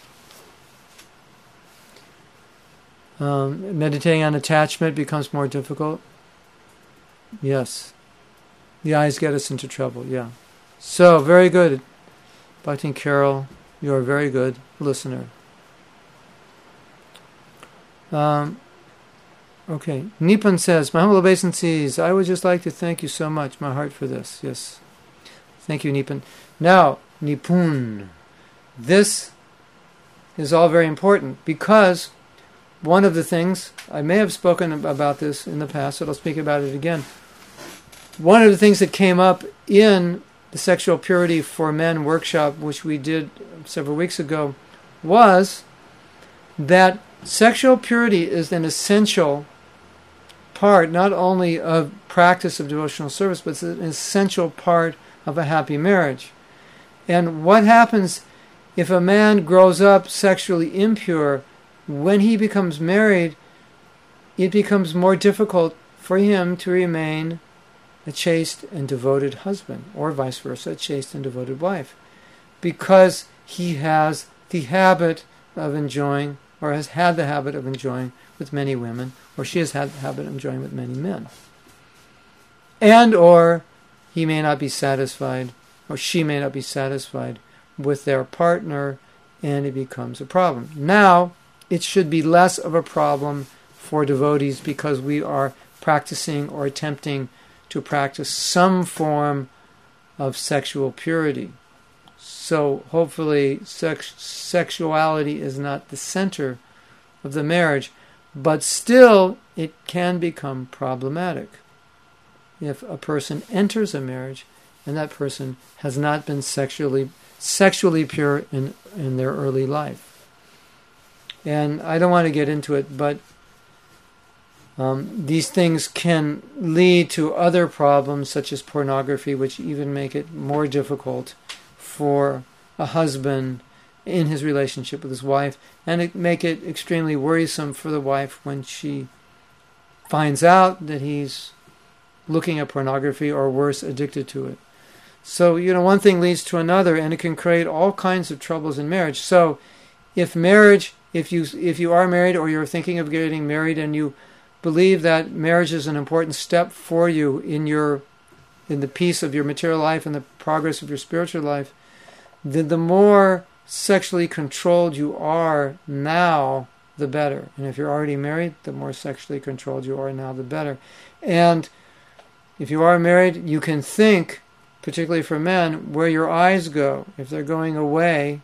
Um, meditating on attachment becomes more difficult. Yes. The eyes get us into trouble, yeah. So, very good. Bhakti Carol, you're a very good listener. Um, okay. Nipan says, my humble obeisances, I would just like to thank you so much, my heart, for this. Yes. Thank you, Nipan. Now, Nipun. This is all very important, because one of the things, I may have spoken about this in the past, but I'll speak about it again. One of the things that came up in the Sexual Purity for Men workshop, which we did several weeks ago, was that sexual purity is an essential part, not only of practice of devotional service, but it's an essential part of a happy marriage. And what happens if a man grows up sexually impure? When he becomes married, it becomes more difficult for him to remain a chaste and devoted husband, or vice versa, a chaste and devoted wife, because he has the habit of enjoying, or has had the habit of enjoying with many women, or she has had the habit of enjoying with many men. And or he may not be satisfied, or she may not be satisfied with their partner, and it becomes a problem. Now, it should be less of a problem for devotees because we are practicing or attempting to practice some form of sexual purity. So hopefully sex- sexuality is not the center of the marriage, but still it can become problematic if a person enters a marriage and that person has not been sexually sexually pure in, in their early life. And I don't want to get into it, but um, these things can lead to other problems such as pornography, which even make it more difficult for a husband in his relationship with his wife, and it make it extremely worrisome for the wife when she finds out that he's looking at pornography, or worse, addicted to it. So, you know, one thing leads to another, and it can create all kinds of troubles in marriage. So, if marriage, if you if you are married, or you're thinking of getting married, and you believe that marriage is an important step for you in your in the peace of your material life and the progress of your spiritual life, then the more sexually controlled you are now, the better. And if you're already married, the more sexually controlled you are now, the better. And if you are married, you can think, particularly for men, where your eyes go. If they're going away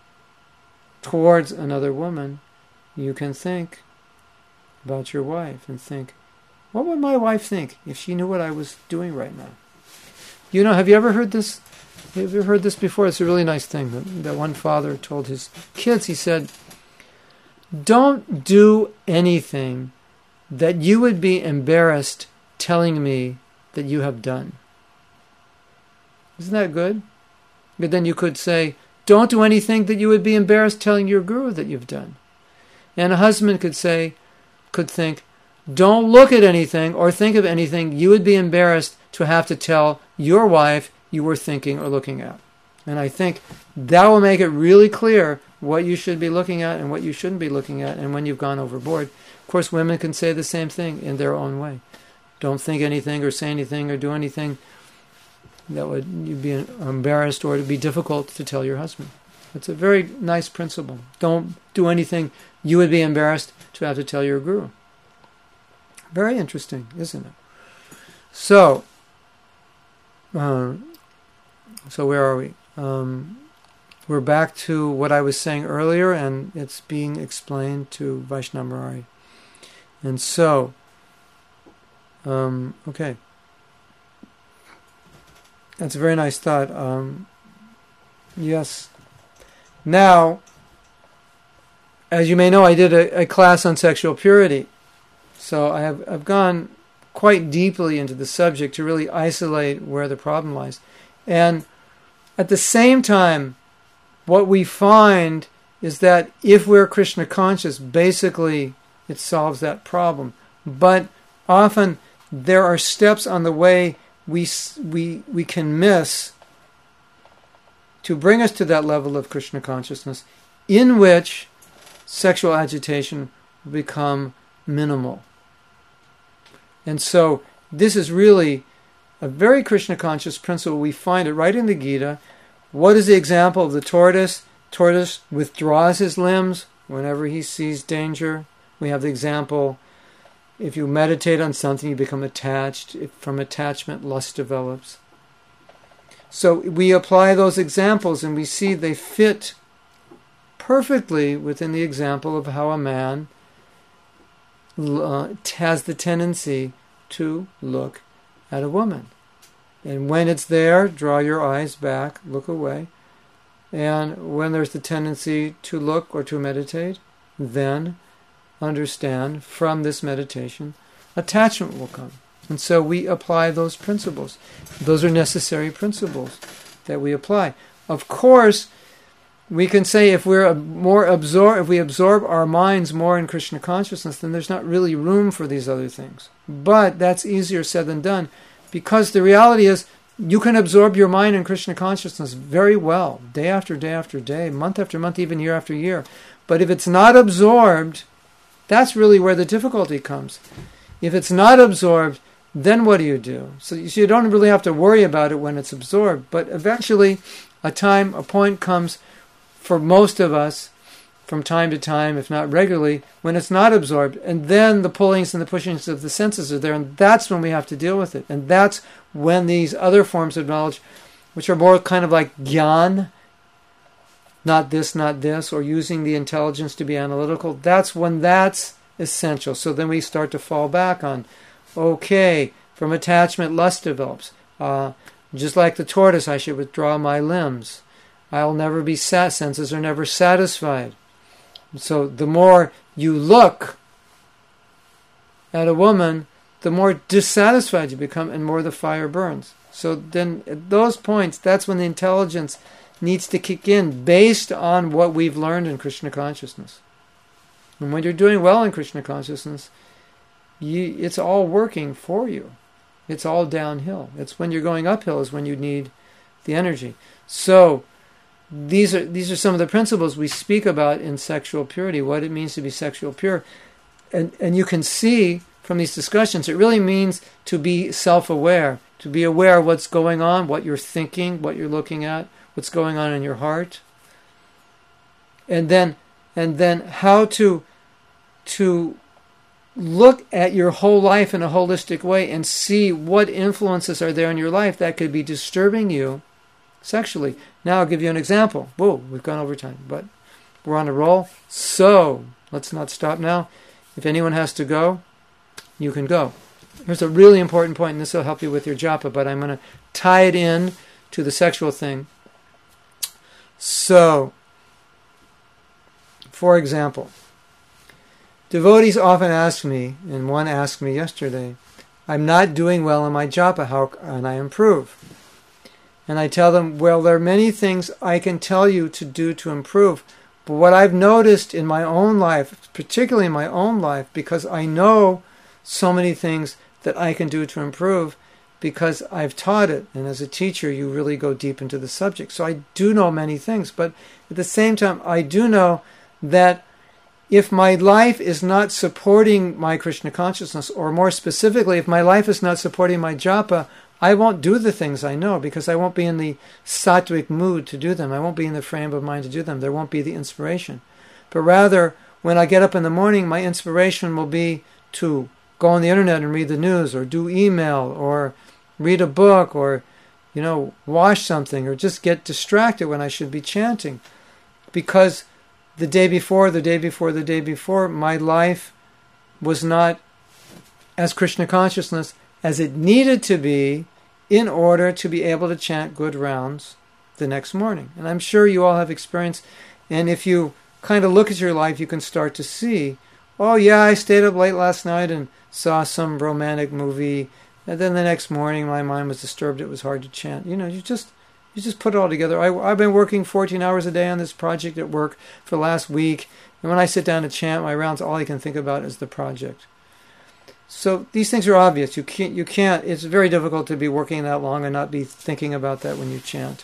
towards another woman, you can think about your wife and think, what would my wife think if she knew what I was doing right now? You know, have you ever heard this? Have you ever heard this before? It's a really nice thing that, that one father told his kids. He said, don't do anything that you would be embarrassed telling me that you have done. Isn't that good? But then you could say, don't do anything that you would be embarrassed telling your guru that you've done. And a husband could say, could think, don't look at anything or think of anything you would be embarrassed to have to tell your wife you were thinking or looking at. And I think that will make it really clear what you should be looking at and what you shouldn't be looking at, and when you've gone overboard. Of course, women can say the same thing in their own way. Don't think anything or say anything or do anything that would you'd be embarrassed or it would be difficult to tell your husband. It's a very nice principle. Don't do anything you would be embarrassed to have to tell your guru. Very interesting, isn't it? So, uh, so where are we? Um, we're back to what I was saying earlier, and it's being explained to Vaishnava Murari. And so, um, okay. That's a very nice thought. Um, yes. Now, as you may know, I did a, a class on sexual purity. So I have I've gone quite deeply into the subject to really isolate where the problem lies. And at the same time, what we find is that if we're Krishna conscious, basically it solves that problem. But often there are steps on the way we we we can miss to bring us to that level of Krishna consciousness, in which sexual agitation will become minimal. And so this is really a very Krishna conscious principle. We find it right in the Gita. What is the example of the tortoise? Tortoise withdraws his limbs whenever he sees danger. We have the example, if you meditate on something, you become attached. If from attachment, lust develops. So we apply those examples and we see they fit perfectly within the example of how a man uh, has the tendency to look at a woman. And when it's there, draw your eyes back, look away. And when there's the tendency to look or to meditate, then understand from this meditation, attachment will come. And so we apply those principles. Those are necessary principles that we apply. Of course, we can say if we're more absorb, if we absorb our minds more in Krishna consciousness, then there's not really room for these other things. But that's easier said than done, Because the reality is, you can absorb your mind in Krishna consciousness very well, day after day after day, month after month, even year after year. But if it's not absorbed, that's really where the difficulty comes. If it's not absorbed, then what do you do? So you don't really have to worry about it when it's absorbed. But eventually, a time, a point comes for most of us, from time to time, if not regularly, when it's not absorbed. And then the pullings and the pushings of the senses are there, and that's when we have to deal with it. And that's when these other forms of knowledge, which are more kind of like gyan, not this, not this, or using the intelligence to be analytical, that's when that's essential. So then we start to fall back on, okay, from attachment, lust develops. Uh, just like the tortoise, I should withdraw my limbs. I'll never be sat. Senses are never satisfied. So the more you look at a woman, the more dissatisfied you become and more the fire burns. So then at those points, that's when the intelligence needs to kick in based on what we've learned in Krishna consciousness. And when you're doing well in Krishna consciousness, you, it's all working for you. It's all downhill. It's when you're going uphill is when you need the energy. So These are these are some of the principles we speak about in sexual purity, what it means to be sexual pure. And and you can see from these discussions, it really means to be self-aware, to be aware of what's going on, what you're thinking, what you're looking at, what's going on in your heart. And then and then how to to look at your whole life in a holistic way and see what influences are there in your life that could be disturbing you sexually. Now I'll give you an example. Whoa, we've gone over time, but we're on a roll. So let's not stop now. If anyone has to go, you can go. Here's a really important point, and this will help you with your japa, but I'm going to tie it in to the sexual thing. So, for example, devotees often ask me, and one asked me yesterday, I'm not doing well in my japa, how can I improve? And I tell them, well, there are many things I can tell you to do to improve. But what I've noticed in my own life, particularly in my own life, because I know so many things that I can do to improve, because I've taught it. And as a teacher, you really go deep into the subject. So I do know many things. But at the same time, I do know that if my life is not supporting my Krishna consciousness, or more specifically, if my life is not supporting my japa, I won't do the things I know because I won't be in the sattvic mood to do them. I won't be in the frame of mind to do them. There won't be the inspiration. But rather, when I get up in the morning, my inspiration will be to go on the internet and read the news, or do email, or read a book, or, you know, wash something, or just get distracted when I should be chanting. Because the day before, the day before, the day before, my life was not as Krishna consciousness as it needed to be in order to be able to chant good rounds the next morning. And I'm sure you all have experience. And if you kind of look at your life, you can start to see, oh yeah, I stayed up late last night and saw some romantic movie. And then the next morning my mind was disturbed. It was hard to chant. You know, you just you just put it all together. I, I've been working fourteen hours a day on this project at work for the last week. And when I sit down to chant my rounds, all I can think about is the project. So these things are obvious. You can't, you can't, it's very difficult to be working that long and not be thinking about that when you chant.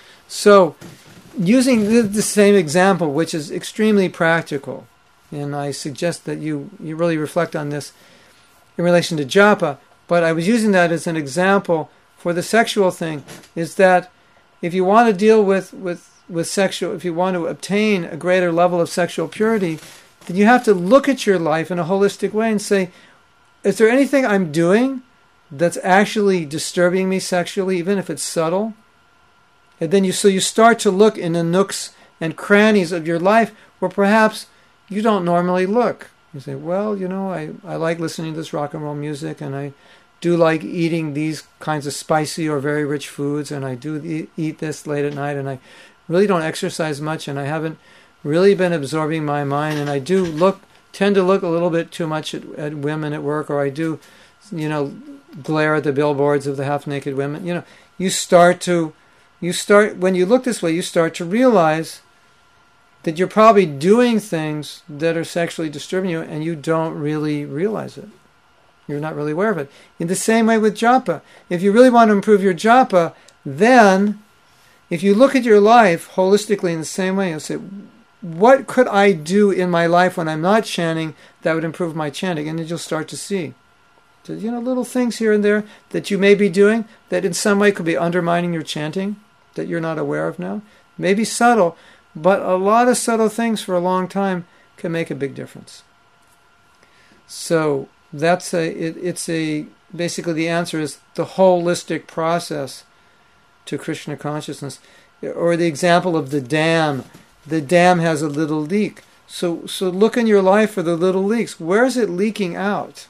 So using the, the same example, which is extremely practical, and I suggest that you, you really reflect on this in relation to japa, but I was using that as an example for the sexual thing, is that if you want to deal with, with, with sexual, if you want to obtain a greater level of sexual purity, then you have to look at your life in a holistic way and say, is there anything I'm doing that's actually disturbing me sexually, even if it's subtle? And then you so you start to look in the nooks and crannies of your life where perhaps you don't normally look. You say, well, you know, I, I like listening to this rock and roll music, and I do like eating these kinds of spicy or very rich foods, and I do eat, eat this late at night, and I really don't exercise much, and I haven't really been absorbing my mind, and I do look tend to look a little bit too much at, at women at work, or I do, you know, glare at the billboards of the half-naked women. You know, you start to, you start, when you look this way, you start to realize that you're probably doing things that are sexually disturbing you, and you don't really realize it. You're not really aware of it. In the same way with japa. If you really want to improve your japa, then if you look at your life holistically in the same way, you'll say, what could I do in my life when I'm not chanting that would improve my chanting? And then you'll start to see, you know, little things here and there that you may be doing that in some way could be undermining your chanting that you're not aware of now. Maybe subtle, but a lot of subtle things for a long time can make a big difference. So that's a, it, it's a, basically the answer is the holistic process to Krishna consciousness. Or the example of the dam. The dam has a little leak. So so look in your life for the little leaks. Where is it leaking out?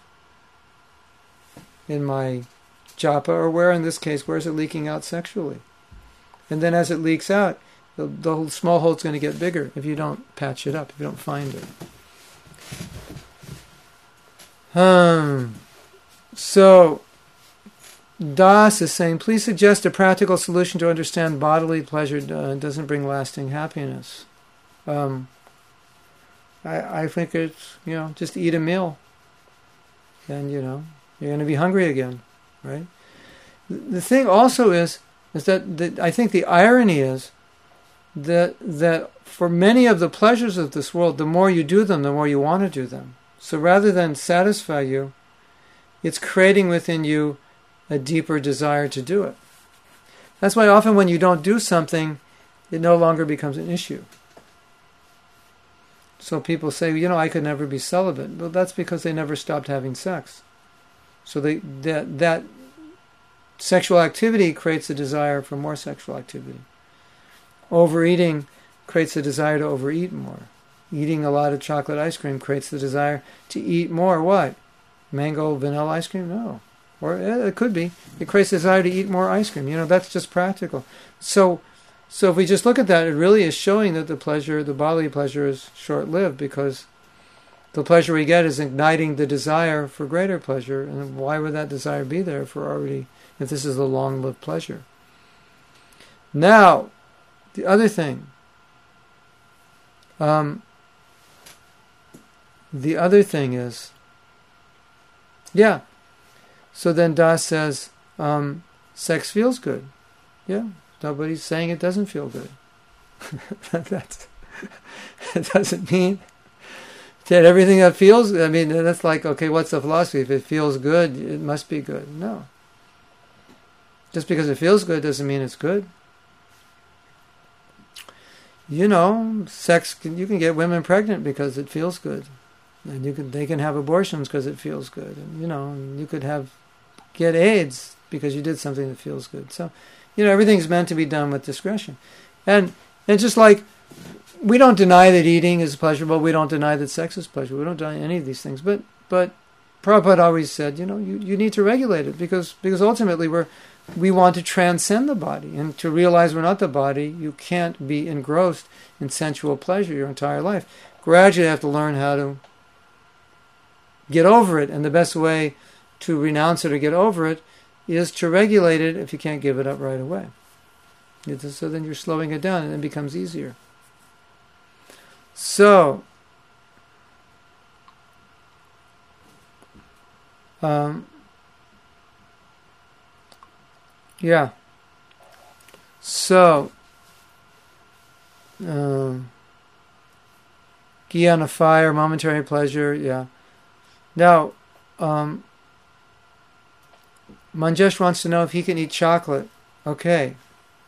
In my japa, or where in this case, where is it leaking out sexually? And then as it leaks out, the, the small hole's going to get bigger if you don't patch it up, if you don't find it. Um, so, Das is saying, please suggest a practical solution to understand bodily pleasure uh, doesn't bring lasting happiness. Um, I, I think it's, you know, just eat a meal. And, you know, you're going to be hungry again, right? The thing also is, is that the, I think the irony is that that for many of the pleasures of this world, the more you do them, the more you want to do them. So rather than satisfy you, it's creating within you a deeper desire to do it. That's why often when you don't do something, it no longer becomes an issue. So people say, you know, I could never be celibate. Well, that's because they never stopped having sex. So they, that that sexual activity creates a desire for more sexual activity. Overeating creates a desire to overeat more. Eating a lot of chocolate ice cream creates the desire to eat more. What? Mango vanilla ice cream? No. Or eh, it could be. It creates a desire to eat more ice cream. You know, that's just practical. So, so if we just look at that, it really is showing that the pleasure, the bodily pleasure, is short-lived, because the pleasure we get is igniting the desire for greater pleasure. And why would that desire be there if we're already, if this is a long-lived pleasure? Now, the other thing. Um, the other thing is, yeah. So then Das says, um, sex feels good. Yeah, nobody's saying it doesn't feel good. That's, it doesn't mean that everything that feels, I mean, that's like, okay, what's the philosophy? If it feels good, it must be good. No. Just because it feels good doesn't mean it's good. You know, sex, can, you can get women pregnant because it feels good. And you can, they can have abortions because it feels good. And, you know, you could have, get AIDS because you did something that feels good. So, you know, everything's meant to be done with discretion. And, and just like, we don't deny that eating is pleasurable. We don't deny that sex is pleasurable. We don't deny any of these things. But, but Prabhupada always said, you know, you, you need to regulate it because, because ultimately we're, we want to transcend the body, and to realize we're not the body. You can't be engrossed in sensual pleasure your entire life. Gradually you have to learn how to get over it, and the best way to renounce it or get over it is to regulate it if you can't give it up right away. So then you're slowing it down and it becomes easier. So, um, yeah. So, um, ghee on a fire, momentary pleasure, yeah. Now, um, Manjesh wants to know if he can eat chocolate. Okay.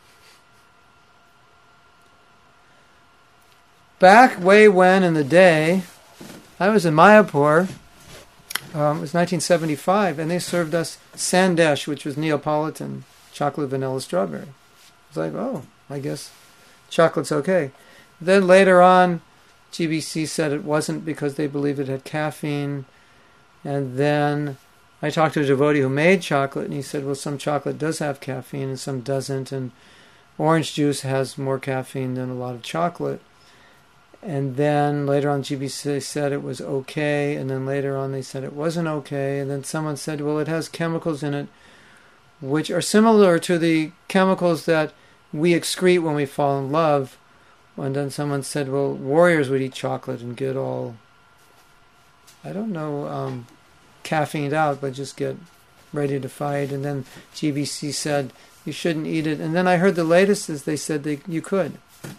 Back way when in the day, I was in Mayapur. Um, it was nineteen seventy-five, and they served us Sandesh, which was Neapolitan chocolate, vanilla, strawberry. I was like, oh, I guess chocolate's okay. Then later on, G B C said it wasn't because they believed it had caffeine. And then I talked to a devotee who made chocolate, and he said, well, some chocolate does have caffeine and some doesn't, and orange juice has more caffeine than a lot of chocolate. And then later on G B C said it was okay, and then later on they said it wasn't okay, and then someone said, well, it has chemicals in it which are similar to the chemicals that we excrete when we fall in love. And then someone said, well, warriors would eat chocolate and get all, I don't know, um, caffeined out, but just get ready to fight. And then G B C said you shouldn't eat it. And then I heard the latest is they said they, you could.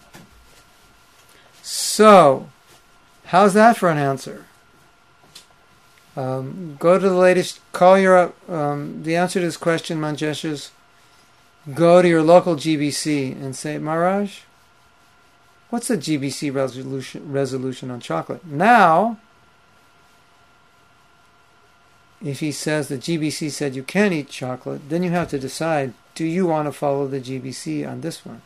So, how's that for an answer? Um, go to the latest, call your, um, the answer to this question, Manjesh, is go to your local G B C and say, Maharaj, what's the G B C resolution, resolution on chocolate? Now, if he says the G B C said you can't eat chocolate, then you have to decide, do you want to follow the G B C on this one?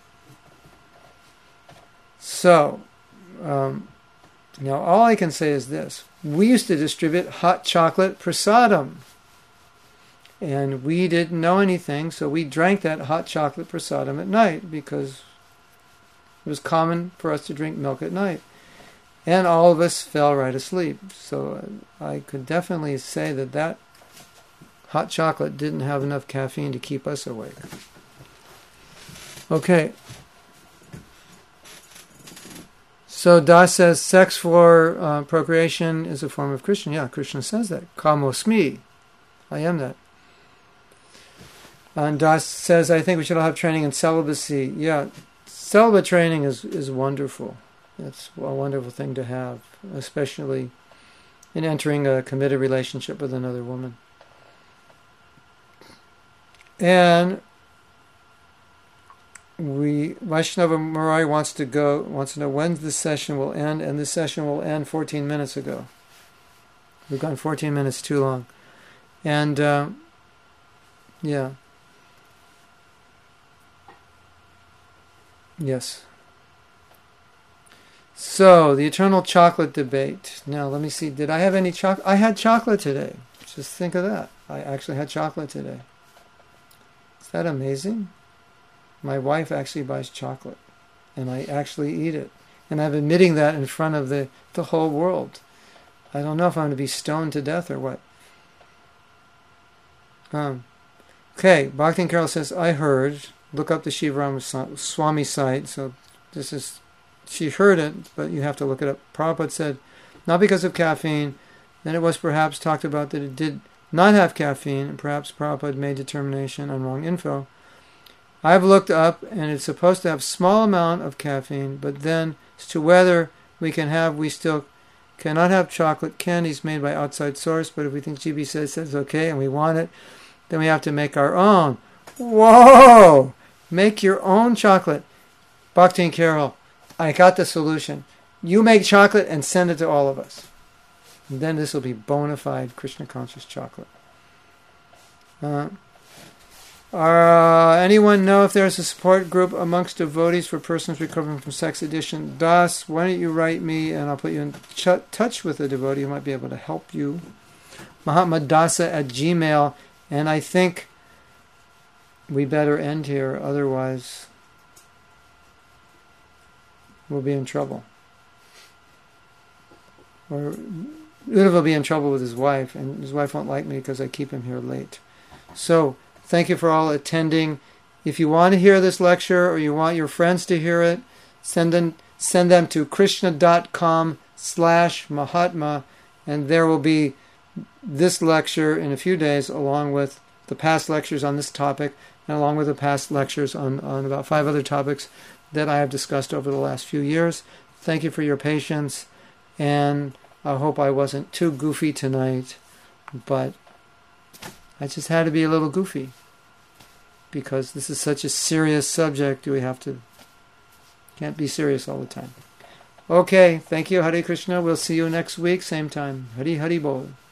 So, um, now all I can say is this. We used to distribute hot chocolate prasadam. And we didn't know anything, so we drank that hot chocolate prasadam at night because it was common for us to drink milk at night. And all of us fell right asleep. So I could definitely say that that hot chocolate didn't have enough caffeine to keep us awake. Okay. So Das says sex for uh, procreation is a form of Krishna. Yeah, Krishna says that. Kamosmi. I am that. And Das says, I think we should all have training in celibacy. Yeah, celibate training is, is wonderful. It's a wonderful thing to have, especially in entering a committed relationship with another woman. And we Vaishnava Murari wants to go wants to know when this session will end, and this session will end fourteen minutes ago. We've gone fourteen minutes too long, and uh, yeah, yes. So the eternal chocolate debate. Now let me see. Did I have any chocolate? I had chocolate today. Just think of that. I actually had chocolate today. Is that amazing? My wife actually buys chocolate, and I actually eat it. And I'm admitting that in front of the, the whole world. I don't know if I'm going to be stoned to death or what. Um, okay, Bhakti Carol says, I heard, look up the Shivaram Swami site, so this is, she heard it, but you have to look it up. Prabhupada said, not because of caffeine, then it was perhaps talked about that it did not have caffeine, and perhaps Prabhupada made determination on wrong info. I've looked up, and it's supposed to have small amount of caffeine, but then as to whether we can have, we still cannot have chocolate candies made by outside source, but if we think G B says it's okay and we want it, then we have to make our own. Whoa! Make your own chocolate. Bhakti and Carol, I got the solution. You make chocolate and send it to all of us. And then this will be bona fide Krishna conscious chocolate. Uh, Uh, anyone know if there's a support group amongst devotees for persons recovering from sex addiction? Das, why don't you write me and I'll put you in ch- touch with a devotee who might be able to help you. Mahatma Dasa at Gmail. And I think we better end here, otherwise we'll be in trouble. Or Uddhava will be in trouble with his wife, and his wife won't like me because I keep him here late. So, thank you for all attending. If you want to hear this lecture or you want your friends to hear it, send them, send them to krishna.com slash Mahatma, and there will be this lecture in a few days along with the past lectures on this topic and along with the past lectures on, on about five other topics that I have discussed over the last few years. Thank you for your patience, and I hope I wasn't too goofy tonight, but I just had to be a little goofy because this is such a serious subject. We have to, can't be serious all the time. Okay, thank you, Hare Krishna. We'll see you next week, same time. Hari Hari Bol.